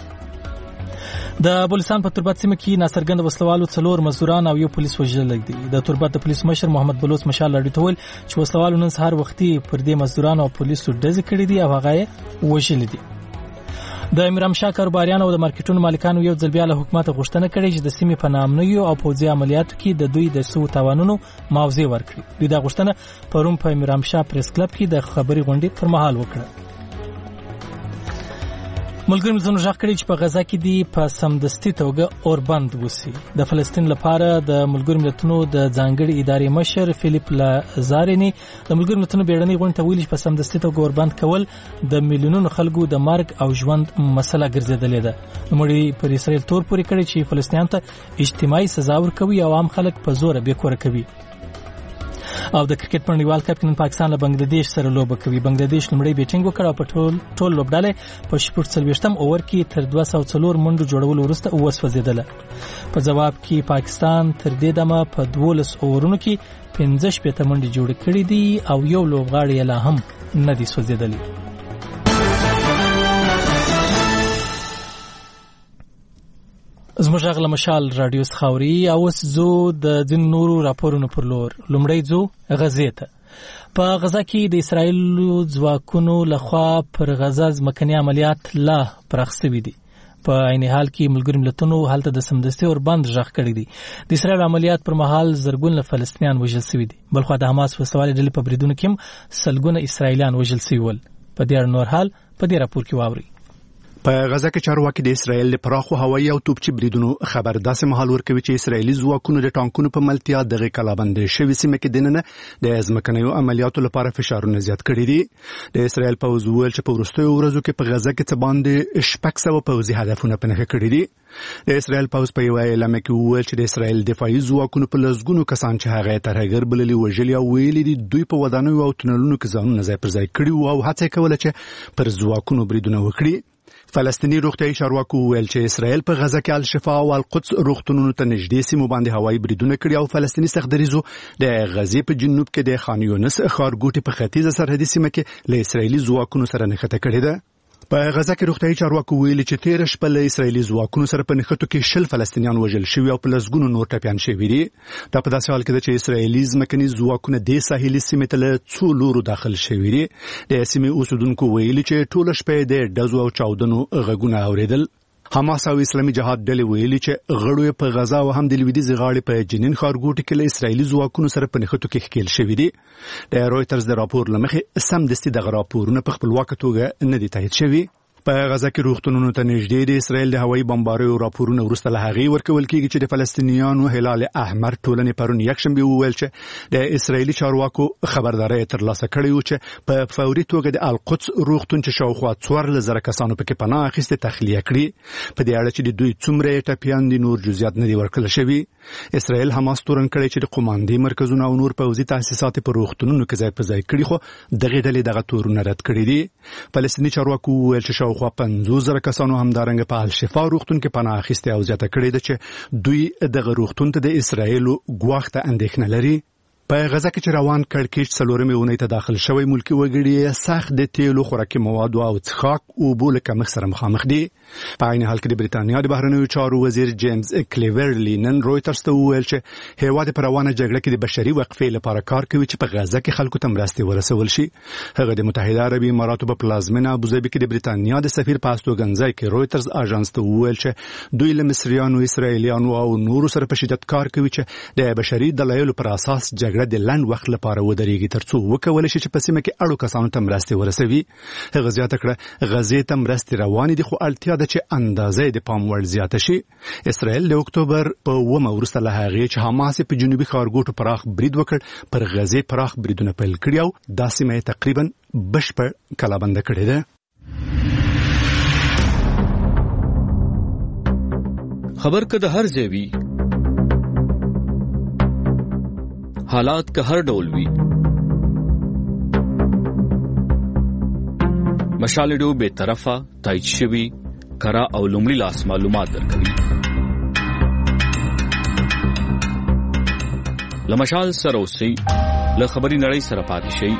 د بلوچستان په تربت سیمه کې ناڅرګند وسلوالو څلور مزدوران او یو پولیس وژلي دي. د تربت د پولیس مشر محمد بلوچ مشال راډیو ته ویل چې وسلوالو نن سهار وختي پر دې مزدوران او پولیسو ډزې کړې دي او هغه یې وژلي دي. د میرامشاه کاروباریانو او د مارکیټونو مالکانو یو ځل بیا له حکومت غوښتنه کړې چې د سیمې په نامنیو او پوځي عملیاتو کې د دوی د سوو تاوانونو معاوضه ورکړي. دوی دا غوښتنه پرون په میرامشاه پریس کلب کې د خبري غونډې پر مهال وکړه. ملګري ملتونو ژغ کړی چې په غزا کې دی په سمدستي توګه اوربند وسی. د فلسطین لپاره د ملګري ملتونو د ځانګړي ادارې مشر فلیپ لازارینی د ملګري ملتونو بیړنۍ غونډې ته ویلي چې په سمدستي توګه اوربند کول د میلیونونو خلکو د مرګ او ژوند مسله ګرځېدلې ده. نوموړي پر اسرائیل تور پورې کړی چې فلسطینیانو ته اجتماعي سزا ورکوي او عام خلک په زور بې کوره کوي. او د کرکټ په نړیوال کپ کې نن پاکستان له بنگلاديش سره لوبه کوي. بنگلاديش لومړی بیټینګ وکړ او په ټول ټول لوبډاله په شپږ څلوېښتم اوور کې تر دوه سوه څلور منډو جوړولو وروسته وسوځیدله. په جواب کې پاکستان تر دې دمه په دولس اوورونو کې پنځه شپېته منډې جوړې کړې دي او یو لوبغاړی یې لا هم نه دی سوځېدلی. زموږ غږ له مشال راډیو څخه اورئ. او اوس زو د ځینو نورو راپورونو پر لور. لومړی ځو غزې ته. په غزا کې د اسرائیلو ځواکونو لخوا پر غزا ځمکني عملیات لا پراخ شوي دي. په عین حال کې ملګري ملتونو هلته د سمدستي اوربند ژغ کړی دی. د اسرائیل عملیات پر مهال زرګونه فلسطینیان وژل شوي دي. بلخوا د حماس وسوالې ډلې په بریدونو کې هم سلګونه اسرائیلیان وژل شوي ول. په دې اړه نور حال په دې راپور کې واورئ. په غزا کې چارواکي د اسرائیل د پراخو هوایي او توپچي بریدونو خبر داسې مهال ورکوي چې اسرائیلي ځواکونو د ټانکونو په ملتیا دغه کلابندې شوی سیمه کې دننه د ځمکنیو عملیاتو لپاره فشارونه زیات کړي دي. د اسرائیل پوځ ویل چې په وروستیو ورځو کې په غزا کې څه باندې شپږ سوه پوځي هدفونه په نښه کړي دي. د اسرائیل پوځ په یو اعلامیه کې ویل چې د اسرائیل دفاعي ځواکونو په لسګونو کسان چې هغه ترهګر بللي وژلي او ویلي دي دوی په ودانیو او تونلونو کې ځانونه ځای پر ځای کړي او هڅه کوله چې پر ځواکونو بریدونه وکړي. فلسطینی روغتیايي چارواکو ویل چې اسرائیل په غزا کې الشفا او القدس روغتونونو ته نږدې سیمو باندې هوایي بریدونه کړي او فلسطینی سختدریزو د غزې په جنوب کې د خان یونس ښارګوټي په ختیځه سرحدي سیمه کې له اسرائیلي ځواکونو سره نښته کړې ده. په غزا کې روغتیايي چارواکو ویلي چې تیر شپه له اسرائیلي ځواکونو سره په نښتو کې شل فلسطینیان وژل شوي او په لسګونو نور ټپیان شوي دي. دا په داسې حال کې ده چې اسرائیلي ځمکني ځواکونه د ساحلي سیمې ته له څو لورو داخل شوي دي. د سیمې اوسیدونکو ویلي چې ټوله شپه د ډزو او چاودنو غږونه اورېدل. حماس او اسلامي جهاد ډلې ویلي چې غړو په غزا او هم د لویدیځ غاړې په جنین ښارګوټي کې له اسرائیلي ځواکونو سره په نښتو کې ښکېل شوي دي. د رویټرز د راپور له مخې سمدستي دغه راپورونه په خپلواکه توګه نه دي تایید شوي. په غزا کې روغتونونو ته نږدې د اسرائیل د هوایي بمباریو راپورونه وروسته له هغې ورکول کېږي چې د فلسطینیانو هلال احمر ټولنې پرون یکشنبه وویل چې د اسرائیلي چارواکو خبرداری ترلاسه کړې و چې په فوري توګه د القدس روغتون چې شاوخوا څوارلس زره کسانو پکې پناه اخیستې تخلیه کړي. په دې اړه چې د دوی څومره ټپیان دي نور جزئیات نه دي ورکړل شوي. اسرائیل حماس تورن کړی چې د قوماندې مرکزونه او نور پوځي تاسیسات په روغتونونو کې ځای په ځای کړي خو دغه ډلې دغه تورونه رد کړي دي. فلسطیني چارواکو وویل چې شاوخوا پنځوس زره کسانو همدارنګه په الشفا روغتون کې پناه اخیستې او زیاته کړې ده چې دوی دغه روغتون ته د اسرائیلو ګواښ ته اندېښنه لري. په غزا کې چې روان کړکېچ څلورمې اونۍ ته داخل شوی ملکي وګړي سخت د تیلو خوراکي موادو او څښاک اوبو له کمښت سره مخامخ دي. په عین حال کې د بریتانیا د بهرنیو چارو وزیر جیمز کلیورلی نن رویټرز ته وویل چې هیواد په روانه جګړه کې د بشري وقفې لپاره کار کوي چې په غزا کې خلکو ته مرستې ورسول شي. هغه د متحده عربي اماراتو په پلازمینه ابوظبي کې د بریتانیا د سفیر په استوګنځای کې رویټرز اژانس ته وویل چې دوی له مصریانو، اسرائیلیانو او نورو سره په شدت کار کوي چې د بشري دلایلو پر اساس جګړه جګړه د لنډ وخت لپاره ودرېږي ترڅو وکولای شي چې په سیمه کې اړو کسانو ته مرستې ورسوي. هغه زیاته کړه غزې ته مرستې روانې دي خو اړتیا ده چې اندازې د پام وړ زیاته شي. اسرائیل د اکتوبر په اوومه وروسته له هغې چې حماس په جنوبي ښارګوټو پراخ برید وکړ پر غزې پراخ بریدونه پیل کړي او دا سیمه یې تقریبا بشپړ کلابنده کړې ده. خبر که د هر ځای وي حالات که هر ډول وي مشال ریډیو بے طرفه تایید شوي کره او لومړي لاس معلومات درکوي. له مشال سره اوسئ، له خبري نړۍ سره پاتې شئ.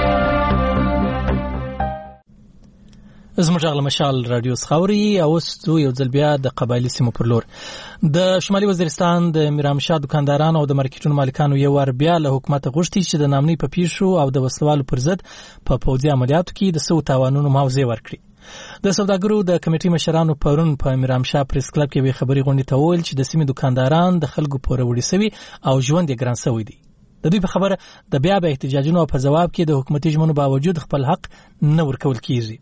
زموږ غل مشال رادیو خاوري او ستو یو ځل بیا د قبایلی سیمو پر لور د شمالي وزیرستان د میرامشاه دکاندارانو او د مارکیټونو مالکانو یو ور بیا له حکومت غوښتي چې د نامنۍ په پیښو او د وسلوالو پر ضد په پوځي عملیاتو کې د سو تاوانونو موضوع ورکړي. د سوداګرو د کمیټې مشرانو پرون په میرامشاه پریس کلب کې به خبري غونډه ته ویل چې د سیمې دکانداران د خلکو پوره وړي سوي او ژوند یې ګران سوی دی. د دوی په خبره د بیا به احتجاجونو په جواب کې د حکومتي ژمنو باوجود خپل حق نه ورکول کیږي.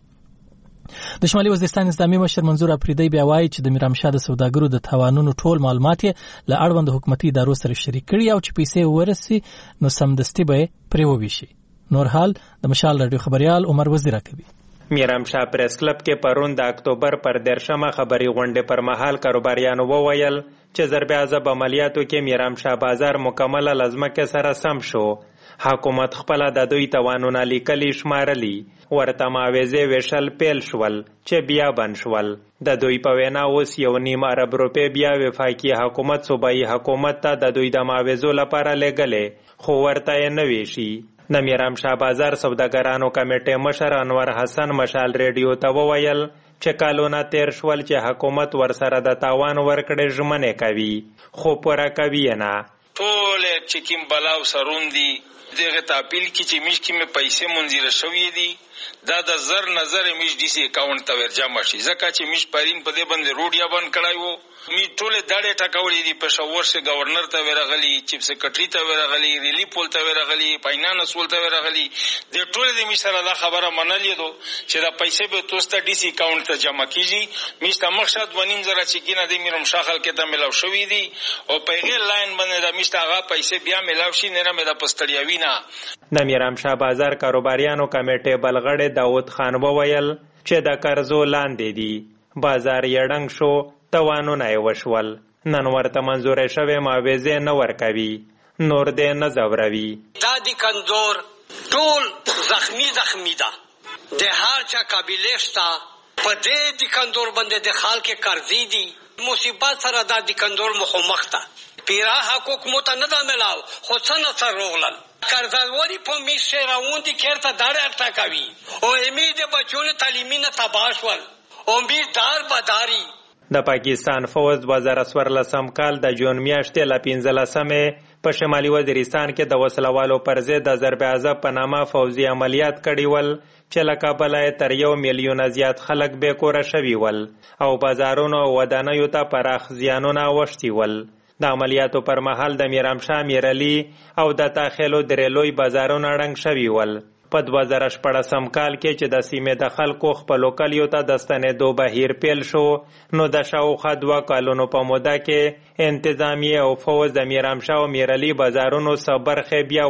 د شمالي وزیرستان اسلامي مشر منظور افریدی بیا وایي چې د میرامشاه د سوداګرو د تاوانونو ټول معلومات یې له اړوند حکومتي ادارو سره شریک کړي او چې پیسې ورسي نو سمدستي به پرې وویشي. نور حال د مشال رادیو خبريال عمر وزیر کوي. میرامشاه پریس کلب کې پرون د اکتوبر پر دیرشمه خبري غونډه پر مهال کاروباریانو وویل چې ضرب عذاب عملیاتو کې میرامشاه بازار مکمل لازمکه سره سم شو. حکومت خپل د دوی توانونه لیکلي شمارلي ورته معاوضې ویشل پیل شول چې بیا بند شول. د دوی په وینا اوس یو نیم ارب روپۍ بیا وفاقي حکومت صوبایي حکومت ته د دوی د معاوضو لپاره لګلې خو ورته یې نه ویشي. د میرامشاه بازار سوداګرانو کمیټې مشر انور حسن مشال ریډیو ته وویل چې کالونه تیر شول چې حکومت ورسره د تاوان ورکړې ژمنې کوي خو پوره کوي نه. ټول چې کوم بلاو سروندي دغه تاپیل کې چې میش کې مې پیسې منځره شوې دي دا د زر نظر میش ډي سي اکاونټ ته ورجمع شي ځکه چې میش پرین په دې باندې روډیا بند کړای وو. می ټول داړې ټکولې دي پېښور سے گورنر ته ورغلي چیف سیکریټري ته ورغلي ریلیف پول ته ورغلي فاینانس ول ته ورغلي د ټول دې می سره دا خبره منلې دو چې دا پیسې به توسته ډي سي اکاونټ ته جمع کیږي. میشته مقصد ونیم زره چې کینه دې میرم شاخل کې ته ملاو شوې دي او پیغه لاین باندې دا میشته هغه پیسې بیا ملاو شي نه مې دا پستړیاوی نه. د میرامشاه بازار کاروباریانو کمیټې بلغړې داود خان وویل چې د قرضو لاندې دي بازار یې ډنګ شو توانونه یې وشول نن ورته منظورې شوې معاوضې نه ورکوي نور دې نه ځوروي. دا د کندور ټول زخمی زخمی ده د هر چا قابلیت شته په دې د کندور باندې د خلک قرضې دي مصیبت سره دا د کندور مخامخ ده. پیرا حقوق مو ته نه ده ملاو خو څه نه سره روغلل قرضوالي په میش راوندي کېرته داړه اړتا کوي او امید بچونه تعلیمي نه تباه شول امیددار بداري. د پاکستان فوج دوه زره څوارلسم کال د جون میاشتې له پنځلسمې په شمالي وزیرستان کې د وسلوالو پر ضد د ضرب عذاب په نامه فوځي عملیات کړي ول چې له کابله تر یو میلیونه زیات خلک بې کوره شوي ول او بازارونو او ودانیو ته پراخ زیانونه اوښتي ول. د عملیاتو پر مهال د میرامشاه میرعلي او د تاخیلو درې لوی بازارونه ړنګ شوي ول. په دوه زره شپاړسم کال کې چې د سیمې د خلکو خپلو کلیو ته د ستنېدو بهیر پیل شو نو د شاوخوا دوه کالونو په موده کې انتظامیه او فوج د میرامشاه او میرعلي بازارونو څه برخې بیا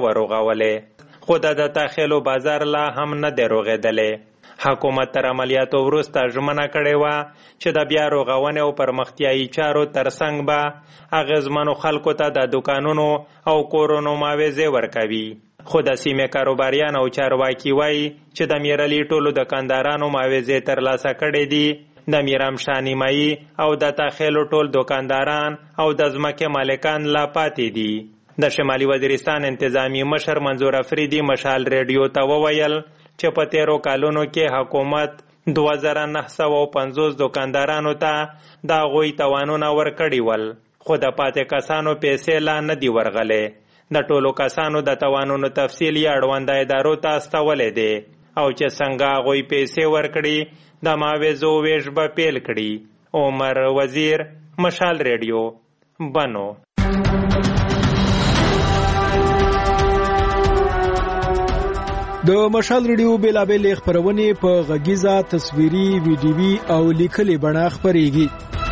ورغولې خو د تاخیلو بازار لا هم نه دی رغېدلی. حکومت تر عملیاتو وروسته ژمنه کړې وه چې د بیا رغونې او پرمختیایي چارو ترڅنګ به اغېزمنو خلکو ته د دوکانونو او کورونو معاوضې ورکوي. خو د سیمې کاروباریان او چارواکي وایي چې د میرعلي ټولو دکاندارانو معاوضې ترلاسه کړې دي. د میرامشاه نیمایي او د تاخیلو ټول دکانداران او د ځمکې مالکان لا پاتې دي. د شمالي وزیرستان انتظامی مشر منظور افریدي مشال ریډیو ته وویل چې په تیرو کالونو کې حکومت دوه زره نهه سوه پنځوس دکاندارانو ته د هغوی توانونه ورکړي ول خو د پاتې کسانو پیسې لا نه دي ورغلې. د ټولو کسانو د توانونو تفصیل یې اړونده ادارو ته استولی دی او چې څنګه هغوی پیسې ورکړي د معاوضو ویش به پیل کړي. عمر وزیر مشال ریډیو بنو. د مشال ریډیو بیلابل خبرونه په غږیزه تصویري ویډیوي او لیکلي بڼه خبريږي.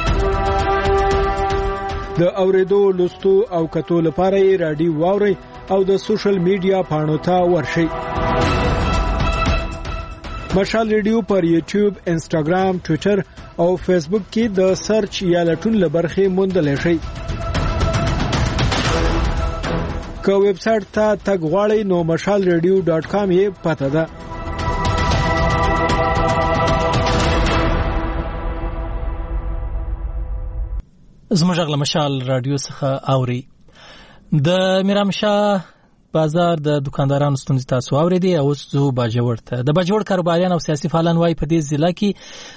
د اوریدو لوستو او کتو لپاره رادیو واوري او د سوشل میډیا پاڼو ته ورشئ. مشال ریډیو پر یوټیوب، انسټاګرام، ټوئیټر او فیسبوک کې د سرچ یا لټون لبرخې موندلی شئ. که ویب سایټ ته تګ غواړئ نو مشال ریډیو ډاټ کام یې پته ده. زموږ غږ له مشال رادیو څخه اوري. د میرامشاه بازار د دکاندارانو ستونزې تاسو اوریدي. او زه باجوړ ته د باجوړ کاروباریان او سیاسي فعالان وايي په دې ضلع کې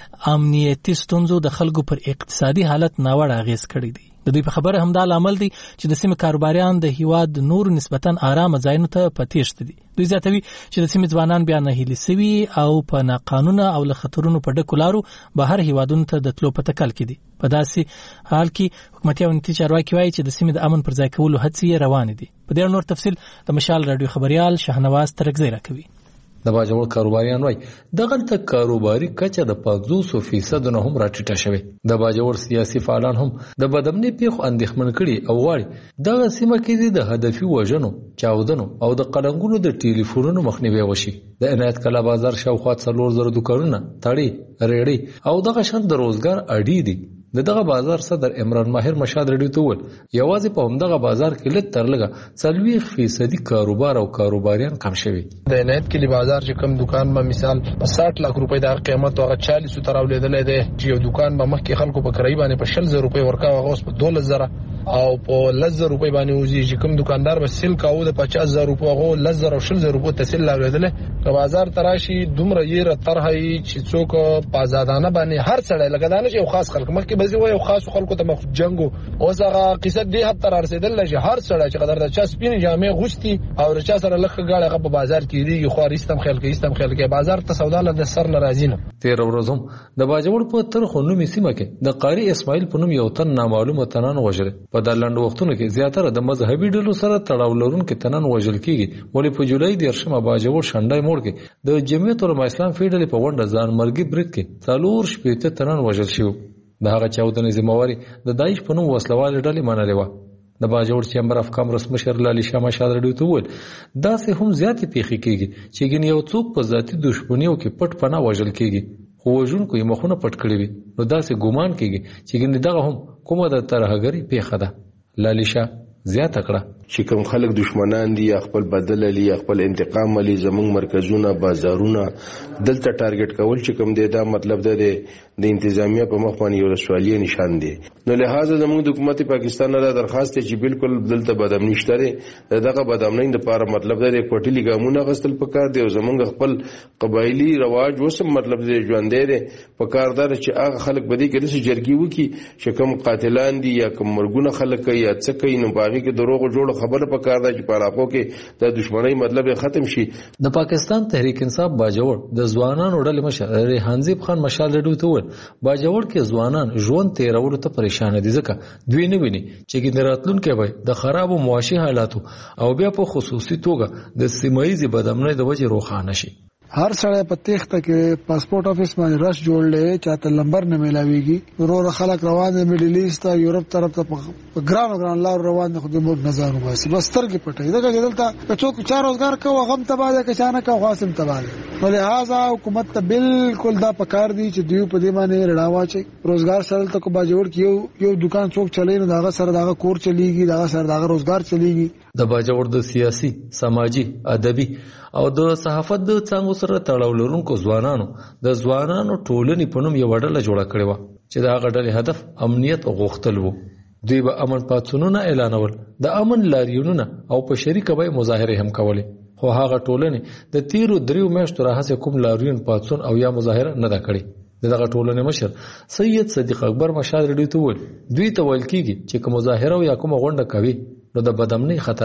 امنیتي ستونزو د خلکو پر اقتصادي حالت ناوړه اغیز کړی دی. د دوی په خبره همدا لامل دی چې د سیمې کاروباریان د هیواد نور نسبتاً آرام ځایونو ته پتیښت دي. دوی زیاتوي چې د سیمې ځوانان بیا نه هیلي سوي او په ناقانونه او له خطرونو په ډکو لارو بهر هیوادونو ته د تلو په تکل کې دي. په داسې حال کې حکومتي او امنیتي چارواکي وايي چې د سیمې د امن پر ځای کولو هڅې روانې دي. په دې نور تفصیل د مشال رادیو خبريال شاهنواز ترکزی راکوي. د باجوړ کاروباریان وای دغه ته کاروباري کچه د پنځوس فیصد نه هم راټیټه شوه. د باجوړ سیاسي فعالان هم د بدامنۍ پیښو اندېښمن کړي او غواړي دغه سیمه کې د هدفي وژنو، چاودنو او د قلنګونو د ټلیفونونو مخنیوي وشي. د عنایت کلا بازار شاوخوا څلور زره دکانونه، تړي، ریړي او دغه شان د روزګار اډې دي. د دغه بازار صدر عمران ماهر مشال رډیو ته ول یوازې په همدغه بازار کې لږ تر لږه څلوېښت فیصدي کاروبار او کاروباریان کم شوي. د عنایت کلی بازار چې کوم دکان ما مثال په ساठ لک روپۍ د قیمت هغه چالیس تر اولیدلې ده چې یو دکان به مخکې خلکو په کرای باندې په شل زره روپۍ ورکاو هغه اوس په دولس زره او په لزر روپۍ باندې وزي چې کوم دکاندار به سیل کاوه د پچاس زره روپۍ هغه لزر او شل زره روپۍ تسهیل لاولېدل. که بازار تراشي دومره یې رترهي چې څوک په آزادانه باندې هر څړې لګدانه چې خاص خلک مخکې بزي وای او خاص خلکو ته مخ جنگو اوس هغه قصه دې حد تر رسیدل چې هر څړې چې قدر د چا سپین جامې غوستي او رچا سره لخ غاړه په بازار کې دی خو رښتم خیال کې استم خیال کې بازار ته سودا له سر ناراضی نه. تیر ورځم د باجوړ په تر خونومي سیمه کې د قاری اسماعیل په نوم یو تن نامعلومه تنان وژل. په دلند وختونو کې زیاتره د مذهبي ډلو سره تړاو لرونکي تنان وژل کیږي. ولې په جولای دیرشمه باجوړ شنډای موړ کې د جمعیت العلماء اسلام فیډل په ونډه ځان مرګي برید کې څلور شپېته تنان وژل شو. د هغه چاودنې ذمہواری د داعش په نوم وسلواله ډلې منلې و. د باجوړ چیمبر اف کامرس مشر لالی شاه مشال رډیو ته وویل دا سه هم زیاتې پیښې کیږي چې ګن یو څوک په ذاتي دښمنیو کې پټ پناه وژل کیږي خو وژونکو یې مخونه پټ کړی وي. نو دا سه ګومان کیږي چې ګن دغه هم کومه د ترهګری پیښه ده. لالی شاه زیاته کړه چې کوم خلک دشمنان دي یا خپل بدل لري یا خپل انتقام لري زموږ مرکزونه بازارونه دلته ټارګټ کول چې کوم دی دا مطلب ده د انتظامیه په مخ باندې یو رسوالي نشان دی. نو لہذا زموږ د حکومت پاکستان نه درخواست چې بالکل دلته بدامنۍ شته دغه بدامنۍ لپاره مطلب ده کوټلی ګامونه غستل پکار دی او زموږ خپل قبایلی رواج وسم مطلب دی ژوندې دی پکاردار چې هغه خلک بدی کې د جرګي وکي چې کوم قاتلان دي یا کوم مرګونه خلک یا څه کوي نو باغی کې دروغ جوړ خبره پکار ده چې پاراکو کې د دښمنۍ مطلب ختم شي. د پاکستان تحریک انصاف باجوړ د ځوانانو ډلې مشر ریحانزیب خان مشال رډیو ته وویل باجوړ کې ځوانان ژوند تیرولو ته پریشان دي ځکه دوی نه ویني چې ګنراتلون کې وای د خراب او معاشي حالاتو او بیا په خصوصي توګه د سیمایي بدامنۍ د وجې روخانه شي. هر سړی په تخته کې پاسپورت افیس باندې رش جوړلې چاته لمبر نه ملاويږي. ورور خلک روان دي میډل ایست او یورپ طرف ته په ګران ګران لار روان دي خو د موږ نظر وباسي بس ترګي پټي دغه دلته څوک چا روزګار کوي غم تباله کچانه کا خاصم تباله. ولهذا حکومت ته بالکل دا پکار دي چې دیو په دې باندې رډاوا چي روزګار سره ته کو باجوړ کیو یو دکان څوک چلای نو داغه سره داغه کور چلیږي داغه سره داغه روزګار چلیږي. د باجوړ د سیاسي، سماجی، ادبي او د صحافت د څنګه سره تړاو لرونکو ځوانانو د ځوانانو ټولنې په نوم یو ډله جوړه کړې و چې دا غډلې هدف امنیت غوښتل وو. دوی به امن پاتونونه اعلانول، د امن لاریونونه او په شریکه به مظاهره هم کولې. خو هغه ټولنې د تیرو دریو میاشتو راهیسې کوم لاریون پاتون او یا مظاهره نه ده کړې. دغه ټولنې مشر سید صدیق اکبر مشال رډیو ته وویل دوی ته ویل کیږي چې کوم مظاهره او یا کوم غونډه کوي نو د بدامنۍ خطر ده.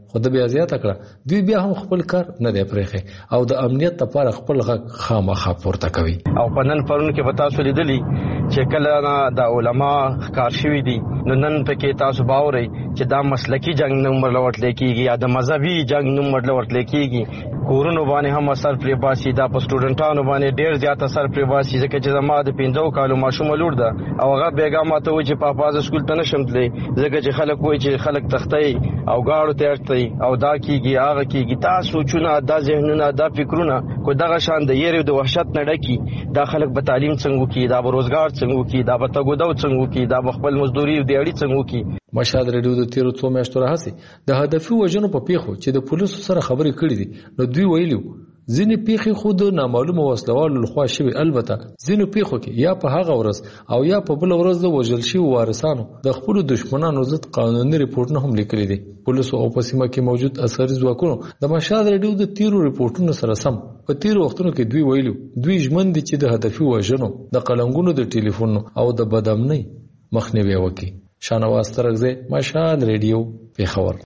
خو د بیا زیاته کړه دوی بیا هم خپل کار نه دی پرېښی او د امنیت لپاره خپل غږ خامخا پورته کوي. او په نن پرون کې به تاسو لیدلي چې کله نه د علما ښکار شوي دي نو نن پکې تاسو باورئ چې دا مسلکي جنګ نه ورله ورتلی کېږي یا د مذهبي جنګ نه ورله ورتلی کېږي. کورونو باندې هم اثر پرې باسي، دا په سټوډنټانو باندې ډېر زیات اثر پرې باسي ځکه چې زما د پنځو کالو ماشومه لور ده او هغه بېګا ماته وایي چې پاپا زه سکول ته نشم تللی ځکه چې خلک وایي چې خلک تختی او ګاړو ته اړتئ او دا کېږي هغه کېږي. دا سوچونه، دا ذهنونه، دا فکرونه کو دغه شان د یېرې د وحشت نه ډکي. دا خلک به تعلیم څنګه وکړي، دا به روزګار څنګه وکړي، دا به تګ و دو څنګه وکړي، دا به خپل مزدوري او دیاړي څنګه وکړي. مشهد ریډیو د تیرو څو میاشتو راهیسې د هدفي وژنو په پیښو چې د پولیسو سره خبرې کړې دي نو دوی ویلي ځینې پیښې خو د نامعلومو وسلوالو لخوا شوي، البته ځینو پیښو کې یا په هغه ورځ او یا په بله ورځ د وژل شوي وارثانو د خپلو دشمنانو ضد قانوني ریپورټونه هم لیکلي دي. پولیسو او په سیمه کې موجود عسکري ځواکونو د مشهد ریډیو د تیرو ریپورټونو سره سم په تیرو وختونو کې دوی ویلي دوی ژمن دي چې د هدفي وژنو، د قلنګونو د ټلیفونونو او د بدامنۍ مخنیوی وکړي. شانواز ترغزی، مشهد ریډیو، پېښور.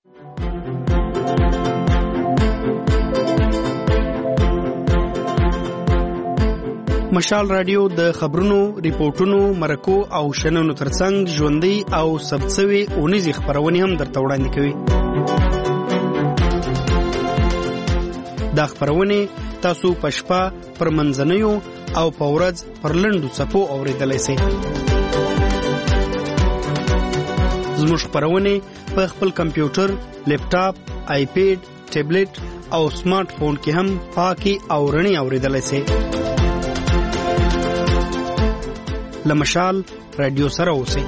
مشال رادیو د خبرونو، ریپورتونو، مرکو او شننو ترڅنګ ژوندۍ او ثبتسوي اونیزې خبرونه هم درته وړاندې کوي. دا خبرونه تاسو په شپه، پر منځنیو او په ورځ پر لنډو څپو اورېدلی شئ. زموږ خبرونه په خپل کمپیوټر، لیپټاپ، آیپیډ، ټابلیټ او سمارټ فون کې هم پاکي او رڼې اورېدلی شئ. لمشال رادیو سره اوسئ.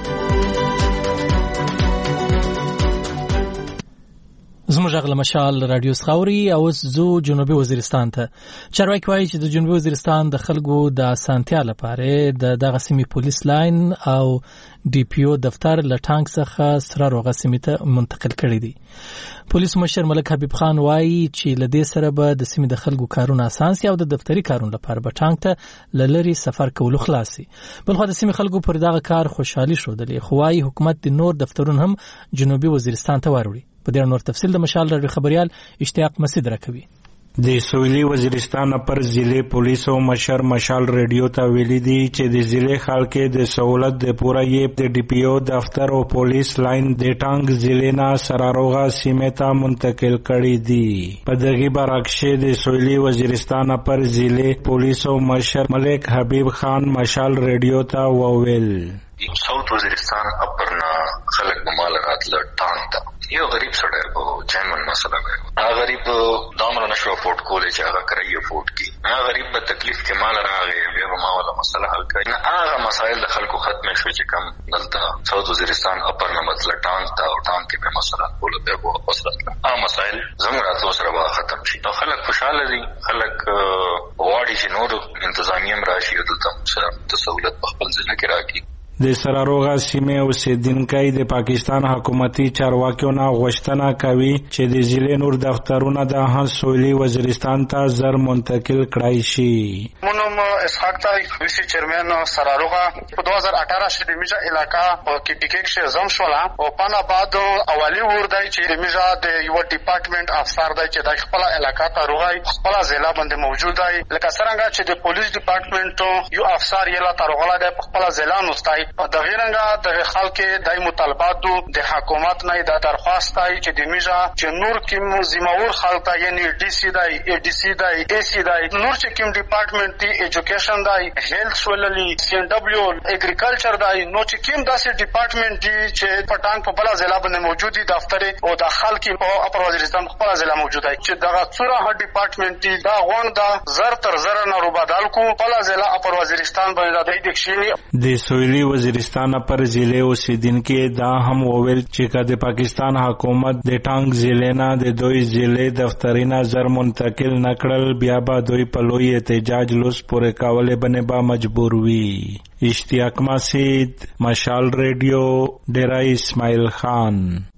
زموږ غږ لمشال رادیو څخه او اوس زو جنوبي وزیرستان ته. چارواکي وایي چې د جنوبي وزیرستان د خلکو د اسانتیا لپاره د دغه سیمې پولیس لاین او ډي پی او دفتر له ټانک څخه سره روغه سیمې ته منتقل کړي دي. پولیس مشر ملک حبیب خان وایي چې له دې سره به د سیمې د خلکو کارونه اسان سي او د دفتري کارونو لپاره به ټانک ته له لرې سفر کولو خلاص سي. بلخو د سیمې خلکو پر دغه کار خوشحالي ښودلې، خو وایي حکومت د نور دفترونه هم جنوبي وزیرستان ته واروړي. په دې نور تفصیل د مشال رادیو خبريال اشتیاق مسعود راکوي. د سویلی وزیرستان پر ضلع پولیس او مشر مشال ریډیو ته ویلي دي چې د ضلع خلک د سہولت د پورا یې د ډي پی او دفتر او پولیس لاین د ټانګ ضلع نه سراروغه سیمه ته منتقل کړي دي. په دغه برعکس د سویلی وزیرستان پر ضلع پولیس او مشر ملک حبیب خان مشال ریډیو ته وویل ساوث وزیرستان اپرنا خلک مال راتل ټانګ ته یو غریب سره په جنمن مسله وي. هغه غریب دامر نشو افورد کولای چې هغه کوي افورد کی. هغه غریب په تکلیف کې مال راغی بیا ما ولا مسله حل کړي. نه هغه مسایل د خلکو ختم شو چې کم دلته ساوث وزیرستان اپر نه مطلب ټانګ ته او ټانګ کې په مسله کول به وو اوسره. هغه مسایل زموږ راتلو سره به ختم شي. نو خلک خوشاله دي، خلک واړي چې نور انتظامیه راشي دلته سره د سہولت په خپل ځای کې راکړي. د سراروغه سیمه اوسیدونکي د پاکستان حکومتي چارواکیو نه غوښتنه کوي چې د ضلع نور دفترونه د سویلی وزیرستان ته زر منتقل کړای شي. منم اسحاق تای ویسی چیرمن سراروغه په دو هزار اठारह کې د میجا علاقہ کې ټیکټ شه زم شولا او پانا بعد اولی وردای چې د میجا د یو ډپارټمنټ افسر دی چې د خپل علاقہ ته روغای خپل ضلع باندې موجود دی لکه څنګه چې د پولیس ډپارټمنټ یو افسر یلا ترغلا د خپل ضلع نوستای د غیرنګا د خلکو د مطالباتو د حکومت نه د درخواست دی چې د میجا چې نور کوم ذمہور خلک یعنی ډي سي دی ای ډي سي دی ای سي دی نور چې کوم ډپارټمنټ دی ایجوکیشن دی هیلث وللی سی ان ډبلیو اګریکلچر دی نو چې کوم داسې ډپارټمنټ دی چې پټان په بل ضلع باندې موجود دي دفتر او د خلکو په اپر وزیرستان په بل ضلع موجود دی چې دغه څوره ډپارټمنټ دی دا غون دا زر تر زر نه روبادل کو په بل ضلع اپر وزیرستان باندې د دې شي. د سویلی وزیرستان پر ضلع اوسیدونکي دا هم وویل چې د پاکستان حکومت د ټانګ ضلع نه د دوی ضلع دفترونه زر منتقل نکړل بیا به دوی په لوی احتجاج لوس پورې کولې باندې به مجبور وي. اشتیاق مسعود مشال ریډیو ډیرا اسماعیل خان.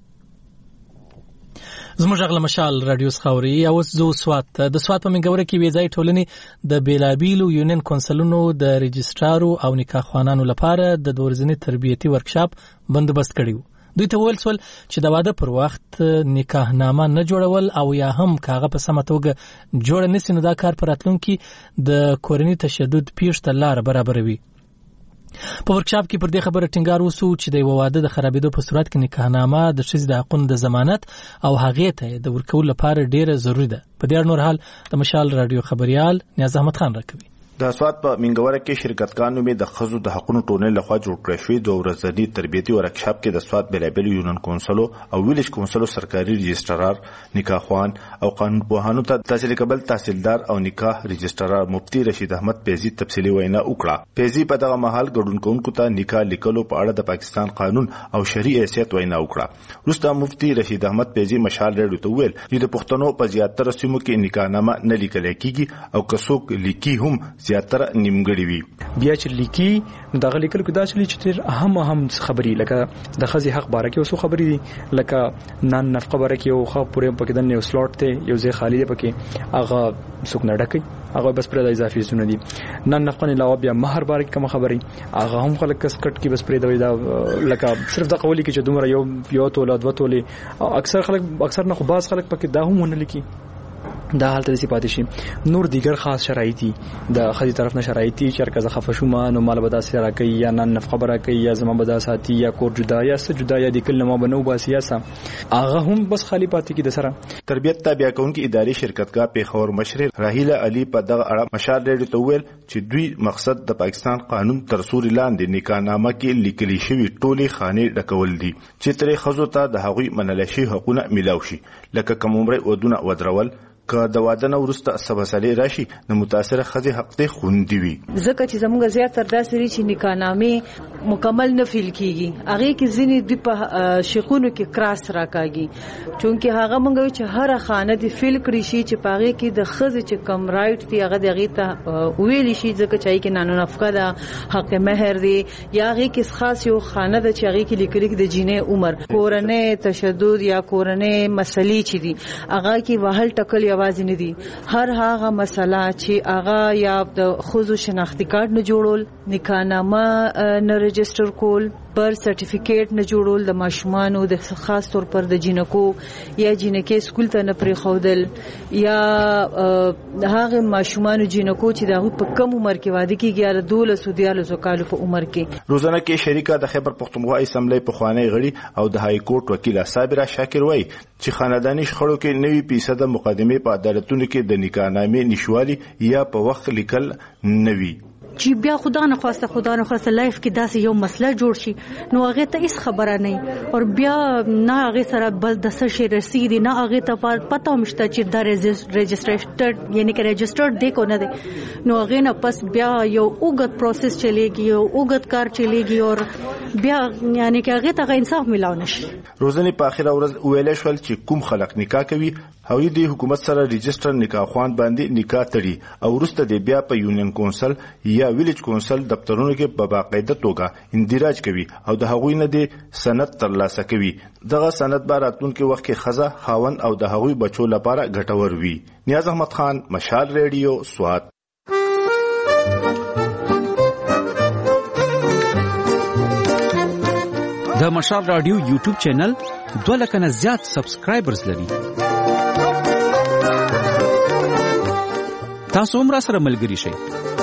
زموږ غږ مشال رادیو څخه او زو سوات د سوات په منګوره کې ویزای ټولنې د بیلابیلو یونین کونسلونو د رجسترارو او نکاح خوانانو لپاره د دورځنی تربیتی ورکشاپ بندوبست کړیو. دوی ته ویل سول چې د واده پر وخت نکاح نامه نه جوړول او یا هم کاغه په سمه توګه جوړ نسی نو دا کار پر راتلونکي د کورني تشدد پیښ ته لار برابروي. په ورکشاپ کې پر دې خبره ټینګار وسو چې د یو واده د خرابېدو په صورت کې نکاحنامه د ښځې د حقونو د ضمانت او هغې ته د ورکولو لپاره ډیره ضروري ده. په دې اړه نور حال د مشال رادیو خبريال نیاز احمد خان راکوي. د اسوات په منګوره کې شرکتګانو مې د خزو د حقونو ټولنې لخوا جوړ کړی شوی د ورځني تربیتي ورکشاپ کې د اسوات بلابل یونین کونسلو او ویلیج کونسلو سرکاري رجسترار نکاحوان او قانون پوهانو ته تحصیل قبل تحصیلدار او نکاح رجسترار مفتی رشید احمد پیزی تفصیلی وینا وکړه. پیزی په دغه مهال ګډونکوونکو ته نکاح لیکلو په اړه د پاکستان قانون او شرعي حیثیت وینا وکړه. وروسته مفتی رشید احمد پیزی مشال ریډیو ته ویل چې د پښتنو په زیاتره سیمو کې نکاحنامه نه لیکل کیږي او که څوک لیکي هم زیاتره نیمګړی وي. بیا چې لیکي دغه لیکل کې دا چې چې اهم اهم خبرې لکه د خزي حق باره کې اوسو خبرې دي لکه نن نفقه باره کې او خو پورې پکې د نیو سلاټ ته یو ځای خالی دی پکې هغه څوک نه ډکې هغه بس پر د اضافي زونه دي. نن نفقه نه علاوه بیا مہر باره کې کوم خبرې هغه هم خلک کس کټ کې بس پر د لکه صرف د قولي کې چې دومره یو یو تولد وتولې اکثر خلک اکثر نه خو باز خلک پکې دا هم ونه لیکي. دا حالت دې پاتې شي. نور دیگر خاص شرایط دي د خځې طرف نه شرایط دي چې هرکزه خفه شوم نو مال به داسې راکړي یا نن نفقه به راکړي یا زما به دا ساتي یا کور جدا یا څه جدا یا د کله ما به نو باسي یا څه هغه هم بس خالی پاتې کی د سره. تربیت تابع کونکي اداري شرکتګاه پیښور مشر راهیله علي په دغه اړه مشال ریډیو ته ویل چې دوی مقصد د پاکستان قانون تر سوري لاندې نکاحنامه کې لیکلي شوی ټولي خانې ډکول دي چې ترې خزو ته د هغوی منل شي حقوقونه ملاوي شي لکه کوم عمره ودونه ودرول که د واده نه وروسته سبسالې راشي د متاثره ښځې حق ته خوندي وي. ځکه چې زموږ زیاتره داسې لري چې نکاحنامې مکمل نه فیل کیږي هغه کې ځینې د په شیخونو کې کراس راکاږي چونکه هغه مونږ چې هر خانه دی فیل کړی شي چې پاغه کې د ښځې چې کم رائټ دی هغه دغه ته ویل شي ځکه چې کې نانو نفقه ده حق مہر دی یا هغه کې خاص یو خانه ده چې هغه کې لیکل کې د جینې عمر کورنۍ تشدد یا کورنۍ مسلې چي دي هغه کې وهل ټکل आवाज نه دي. هر هغه مسله چې هغه یا د خزو شناختی کارت نه جوړول نکاحنامه نه رجستر کول برث سرټیفیکیټ نه جوړول د ماشومانو د خاص طور پر د جینکو یا جینکې سکول ته نه پرې خودل یا هغه ماشومانو جینکو چې دغه په کم عمر کې واده کیږي یا دولس او دیالس کال په عمر کې. روزانه کې شریکه د خیبر پختونخوا اسمبلی په خوانی غړي او د های کورټ وکیل صابره شاکر وای چې خاندانی شخړو کې نوي فیصد مقدمه په عدالتونو کې د نکاحنامې نشوالي یا په وخت لیکل نوي چې بیا خدا نه خواسته خدا نه خواسته لایف کې داسې یو مسله جوړ شي نو هغه ته هیڅ خبره نه او بیا نه هغه سره بل د څه شي رسیدي نه هغه ته پته مشته چې دا رجسترډ یعنی کې رجسترډ دی کو نه دی نو هغه نه پس بیا یو اوګت پروسس چلیږي یو اوګت کار چلیږي او بیا یعنی کې هغه ته انصاف ملاو نشي. روزنه په اخر ورځ ویل شول چې کوم خلک نکاح کوي هوی د حکومت سره رجستر نکاح خوان باندې نکاح تړي او ورسته د بیا په یونین کونسل یا ویلیج کونسل دفترونو کې په باقاعده توګه اندراج کوي او د هغوی نه د سند ترلاسه کوي. دغه سند به راتلونکي وخت کې خزه خاون او د هغوی بچو لپاره ګټور وي. نیاز احمد خان مشال ریډیو سوات. د مشال رادیو یوټیوب چینل دوه لکه نه زیات سبسکرایبرز لري. تاسو هم را سره ملګری شئ.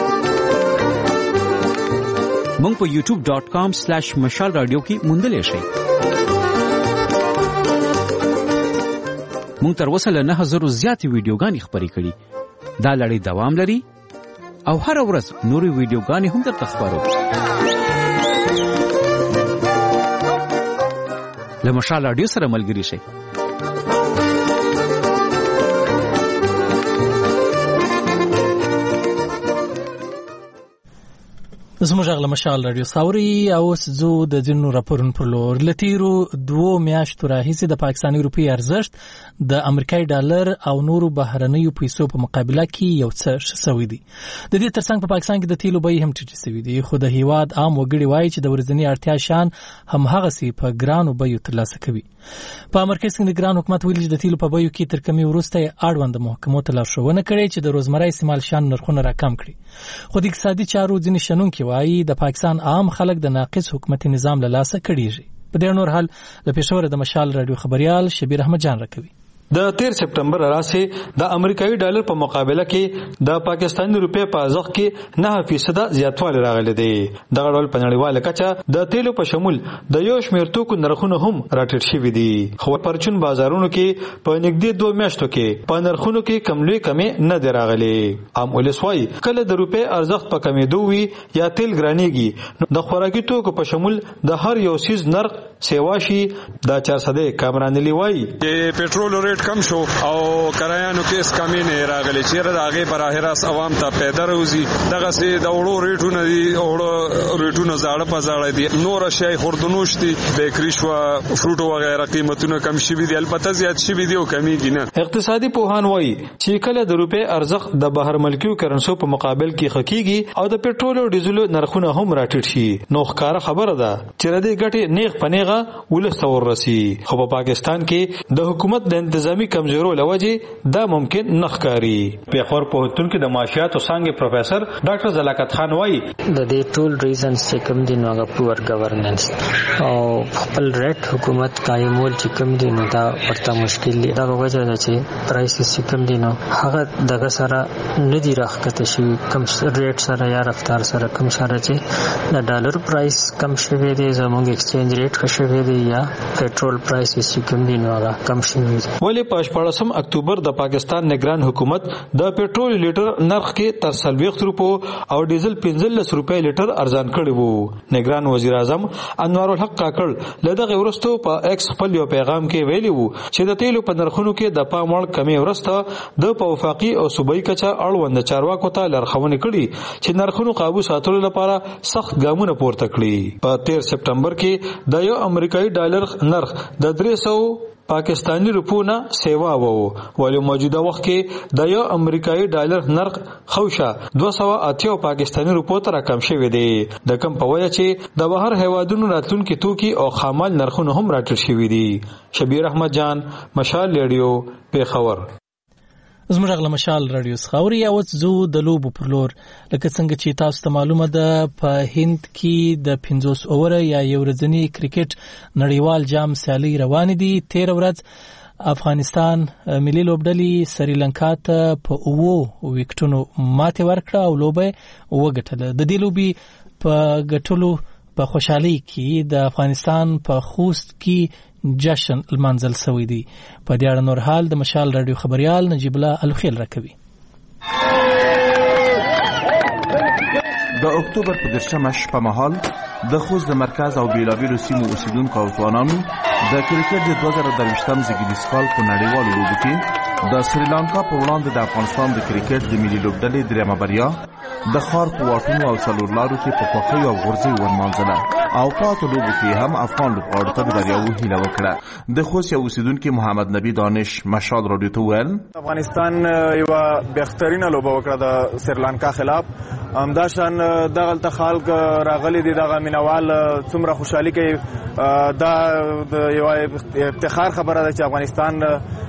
مونږ په یوټیوب ډاٹ کام سلیش مشال رادیو کې موندلی شئ. مونږ تر اوسه له نه زرو زیاتې ویډیوګانې خپرې کړي. دا لړۍ دوام لري او هره ورځ نورې ویډیوګانې هم درته خپرو. له مشال رادیو سره ملګری شئ. زموږ غل مشال رادیو ساوري او زو د جنو راپورن پر لور لتیرو دوه میاشتو راهیسې د پاکستاني روپی ارزښت د امریکایي ډالر او نورو بهرنیو پیسو په مقابله کې یو څه شوی دی. د دې ترڅنګ په پاکستان کې د تیلو بیې هم ټیټې شوي دي خو د هیواد عام وګړي وایي چې د ورځني اړتیا شیان هم هغسې په ګرانو بیو ترلاسه کوي. په مرکز کې د ګران حکومت ویلي چې د تیلو په بیو کې تر کمې وروسته اړوند محکمو ته لارښوونه کړې چې د روزمره استعمال شیانو نرخونه راکم کړي. خو د اقتصادي چارو ځینې شنونکي وایي د پاکستان عام خلک د ناقص حکومتي نظام له لاسه کړيږي. په دې نور حال له پېښور د مشال رادیو خبريال شبیر احمد جان راکوي. د تیر سپټمبر راځي د امریکایي ډالر په مقابله کې د پاکستاني روپیا په ارزښت کې نه فیصد زیاتوالی راغلی دی. دغه ډول په نړیواله کچه د تیلو په شمول د یو شمېر توکو نرخونه هم راټیټ شوي دي. خو پرچون بازارونو کې په نږدې دوه میاشتو کې په نرخونو کې کم لوی کمې نه دی راغلی. عام ولس وایي کله د روپیا ارزښت په کمېدو وي یا تیل ګرانېږي د خوراکي توکو په شمول د هر یو سیز نرخ سیوا شي. دا چارسده کامرانلی وایي د پټرول ریټ کم شو او کرایانو کې اس کمی نه راغلی چې راغې پر اخراس عوام ته پیدا روزي. دغه سي د وړو ریټونه دي وړو ریټونه زاړه په زاړه دي. نور شي خوردنوش دي بیکری شو فروټ وغیرہ قیمتونه کم شي دي البته زیات شي دي او کمیږي نه. اقتصادي پوهان وایي چې کله د روپیا ارزښت د بهر ملکیو کرنسو په مقابل کې خکېږي او د پټرول او ډیزل نرخونه هم راټیټ شي نو ښکاره خبره ده چې د دې ګټې نیغ پنیغه ولسته ورسي. خو په پاکستان کې د حکومت د انتظامی کمزورو لوجه دا ممکن نه ښکاري. پیښور پوهنتون کې د معاشیاتو څانګې پروفیسور ډاکټر زلاکت خان وایي د دې ټول ریزنز چې کوم دي نو هغه پور گورننس او خپل ریټ حکومت قائمول چې کوم دي نو دا ورته مشکل دی. دا وجه ده چې پرایسز چې کوم دي نو هغه دغه سره نه دی راخته شي کم ریټ سره یا رفتار سره کم سره چې د ډالر پرایس کم شوی دی زموږ ایکسچینج ریټ ښه شوی دی یا پټرول پرایسز چې کوم دي نو هغه کم شوی دی. ولی په شپاړسم اکتوبر د پاکستان نگران حکومت د پټرول لیټر نرخ کې تر څلوېښت روپو او ډیزل پنځلس روپۍ لیټر ارزان کړی وو. نگران وزیر اعظم انوار الحق کاکړ له دغه وروسته په ایکس خپل یو پیغام کې ویلي وو چې د تیلو په نرخونو کې د پام وړ کمې وروسته د په وفاقي او صوبایي کچه اړوند چارواکو ته لارښوونې کړي چې نرخونو قابو ساتلو لپاره سخت ګامونه پورته کړي. په تیر سپټمبر کې د یو امریکایي ډالر نرخ د درې سوه پاکستانی روپو نه سیوا وو ولی موجوده وخت کې د یو امریکایي ډالر نرخ خوشه دوه سوه اتیا پاکستانی روپو ته راکم شوی دی. د کم په وجه چې د بهر هیوادونو راتلونکي توکي او خامل نرخونه هم راټیټ شوي دي. شبیر احمد جان مشال ریډیو پیښور. زموږ غل مشال رادیو څخه یا اوس زو د لوبو پر لور لکه څنګه چې تاسو ته معلومه ده په هند کې د پنځوس اوور یا یو ورځنی کرکټ نړیوال جام سیالي روان دي. تیر ورځ افغانستان ملي لوبډلې سریلانکا ته په اوو وکټونو ماته ورکړه او لوبه وګټله. د دې لوبي په ګټلو په خوشحالي کې د افغانستان په خوست کې جشن المنزل سوی دی. په دې اړه نور حال د مشال رادیو خبريال نجیب الله الخیل راکوي. د اکتوبر په درشمه شپه مهال د خوست د مرکز او بیلابیلو سیمو اوسیدونکو او ځوانانو د کرکټ د دوه زره درویشتم زیږدیز کال په نړیوالو لوبو کې د سریلانکا په وړاندې د افغانستان د کرکټ د ملي لوبډلې درېیمه بریا د ښار په واټونو او څلور لارو کې په خوښۍ او غورځۍ ورمانځله او پاتو لوبو کې هم افغان لوبغاړو ته د بریاوو هیله وکړه. د خوست یو اوسیدونکي محمد نبی دانش مشال رادیو ته ویل افغانستان یوه بهترینه لوبه وکړه د سریلانکا خلاف. همداشان دغلته خلک راغلي دي دغه مینوال څومره خوشحالي کوي. دا یوه افتخار خبره ده چې افغانستان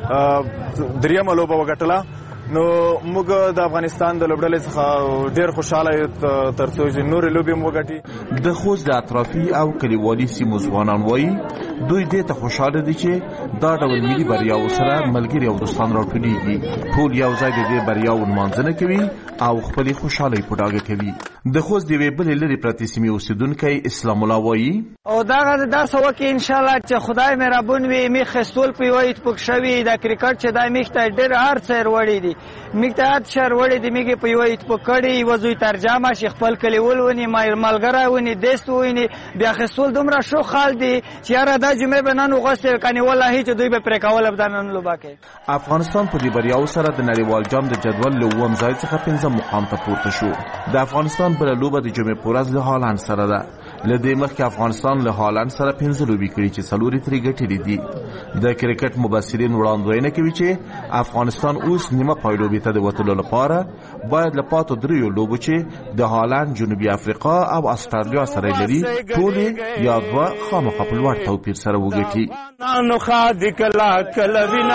دریمه لوبه وګټله. نو موږ د افغانستان د لوبډلې څخه ډېر خوشحاله یو تر څو چې نورې لوبې هم وګټي. د خوست د اطرافي او کلیوالي سیمو ځوانان وایي دوی دې ته خوشحاله دي چې دا ډول ملي بریاو سره ملګري او دوستان راټولېږي. ټول یو ځای د دې بریاو نمانځنه کوي او خپلې خوشحالۍ په ډاګه کوي. د خوست د یوې بلې لرې پرتې سیمې اوسیدونکی اسلام الله وایي او دغه داسې وکړي انشاءالله چې خدای مهربون وي. میخ خیستول په یوه اتفاق شوي د کرکټ چې دا میخ ته ډېر هر څه وړي دي. میخ ته هر څه وړي دي. میخ په یوه اتفاق کړي یوه زوی ترجمه شي خپل کلیوال ونی ملګری ونی دوست ونی بیا خیستول دومره شو خال دي چې یاره دا جمعې به نن وغوستې کنې والله چې دوی به پرې کوله به دا نن لوبه کوي. افغانستان په دې بریاو سره د نړیوال جام د جدول له اووم ځای څخه پنځم مقام ته پورته شو. د افغانستان بله لوبه د جمعې په ورځ له هالند سره ده. له دې مخکې افغانستان له هالند سره پنځه لوبې کړي چې څلور یې ترې ګټلې دي. د کرکټ مبصرین وړاندوینه کوي چې افغانستان اوس نیمه پایلوبې ته د وتلو لپاره باید له پاتو دریو لوبو چې د هالند، جنوبي افریقا او استرالیا سره لري ټولې یا دوه خامخا په لوړ توپیر سره وګټي. نو خاد کلا کلا وینا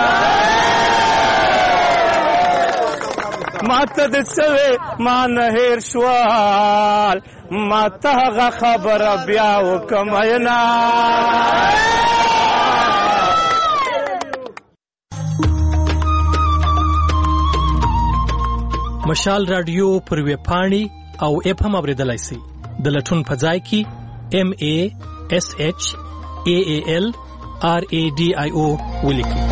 ماته د سوي ما نه هیر شوال ما ته خبره بیا وکماینا مشال رادیو پر ویب پاڼې او اپ هم اوریدلای شئ. د لټون په ځای کې M A S H A A L R A D I O ولیکئ.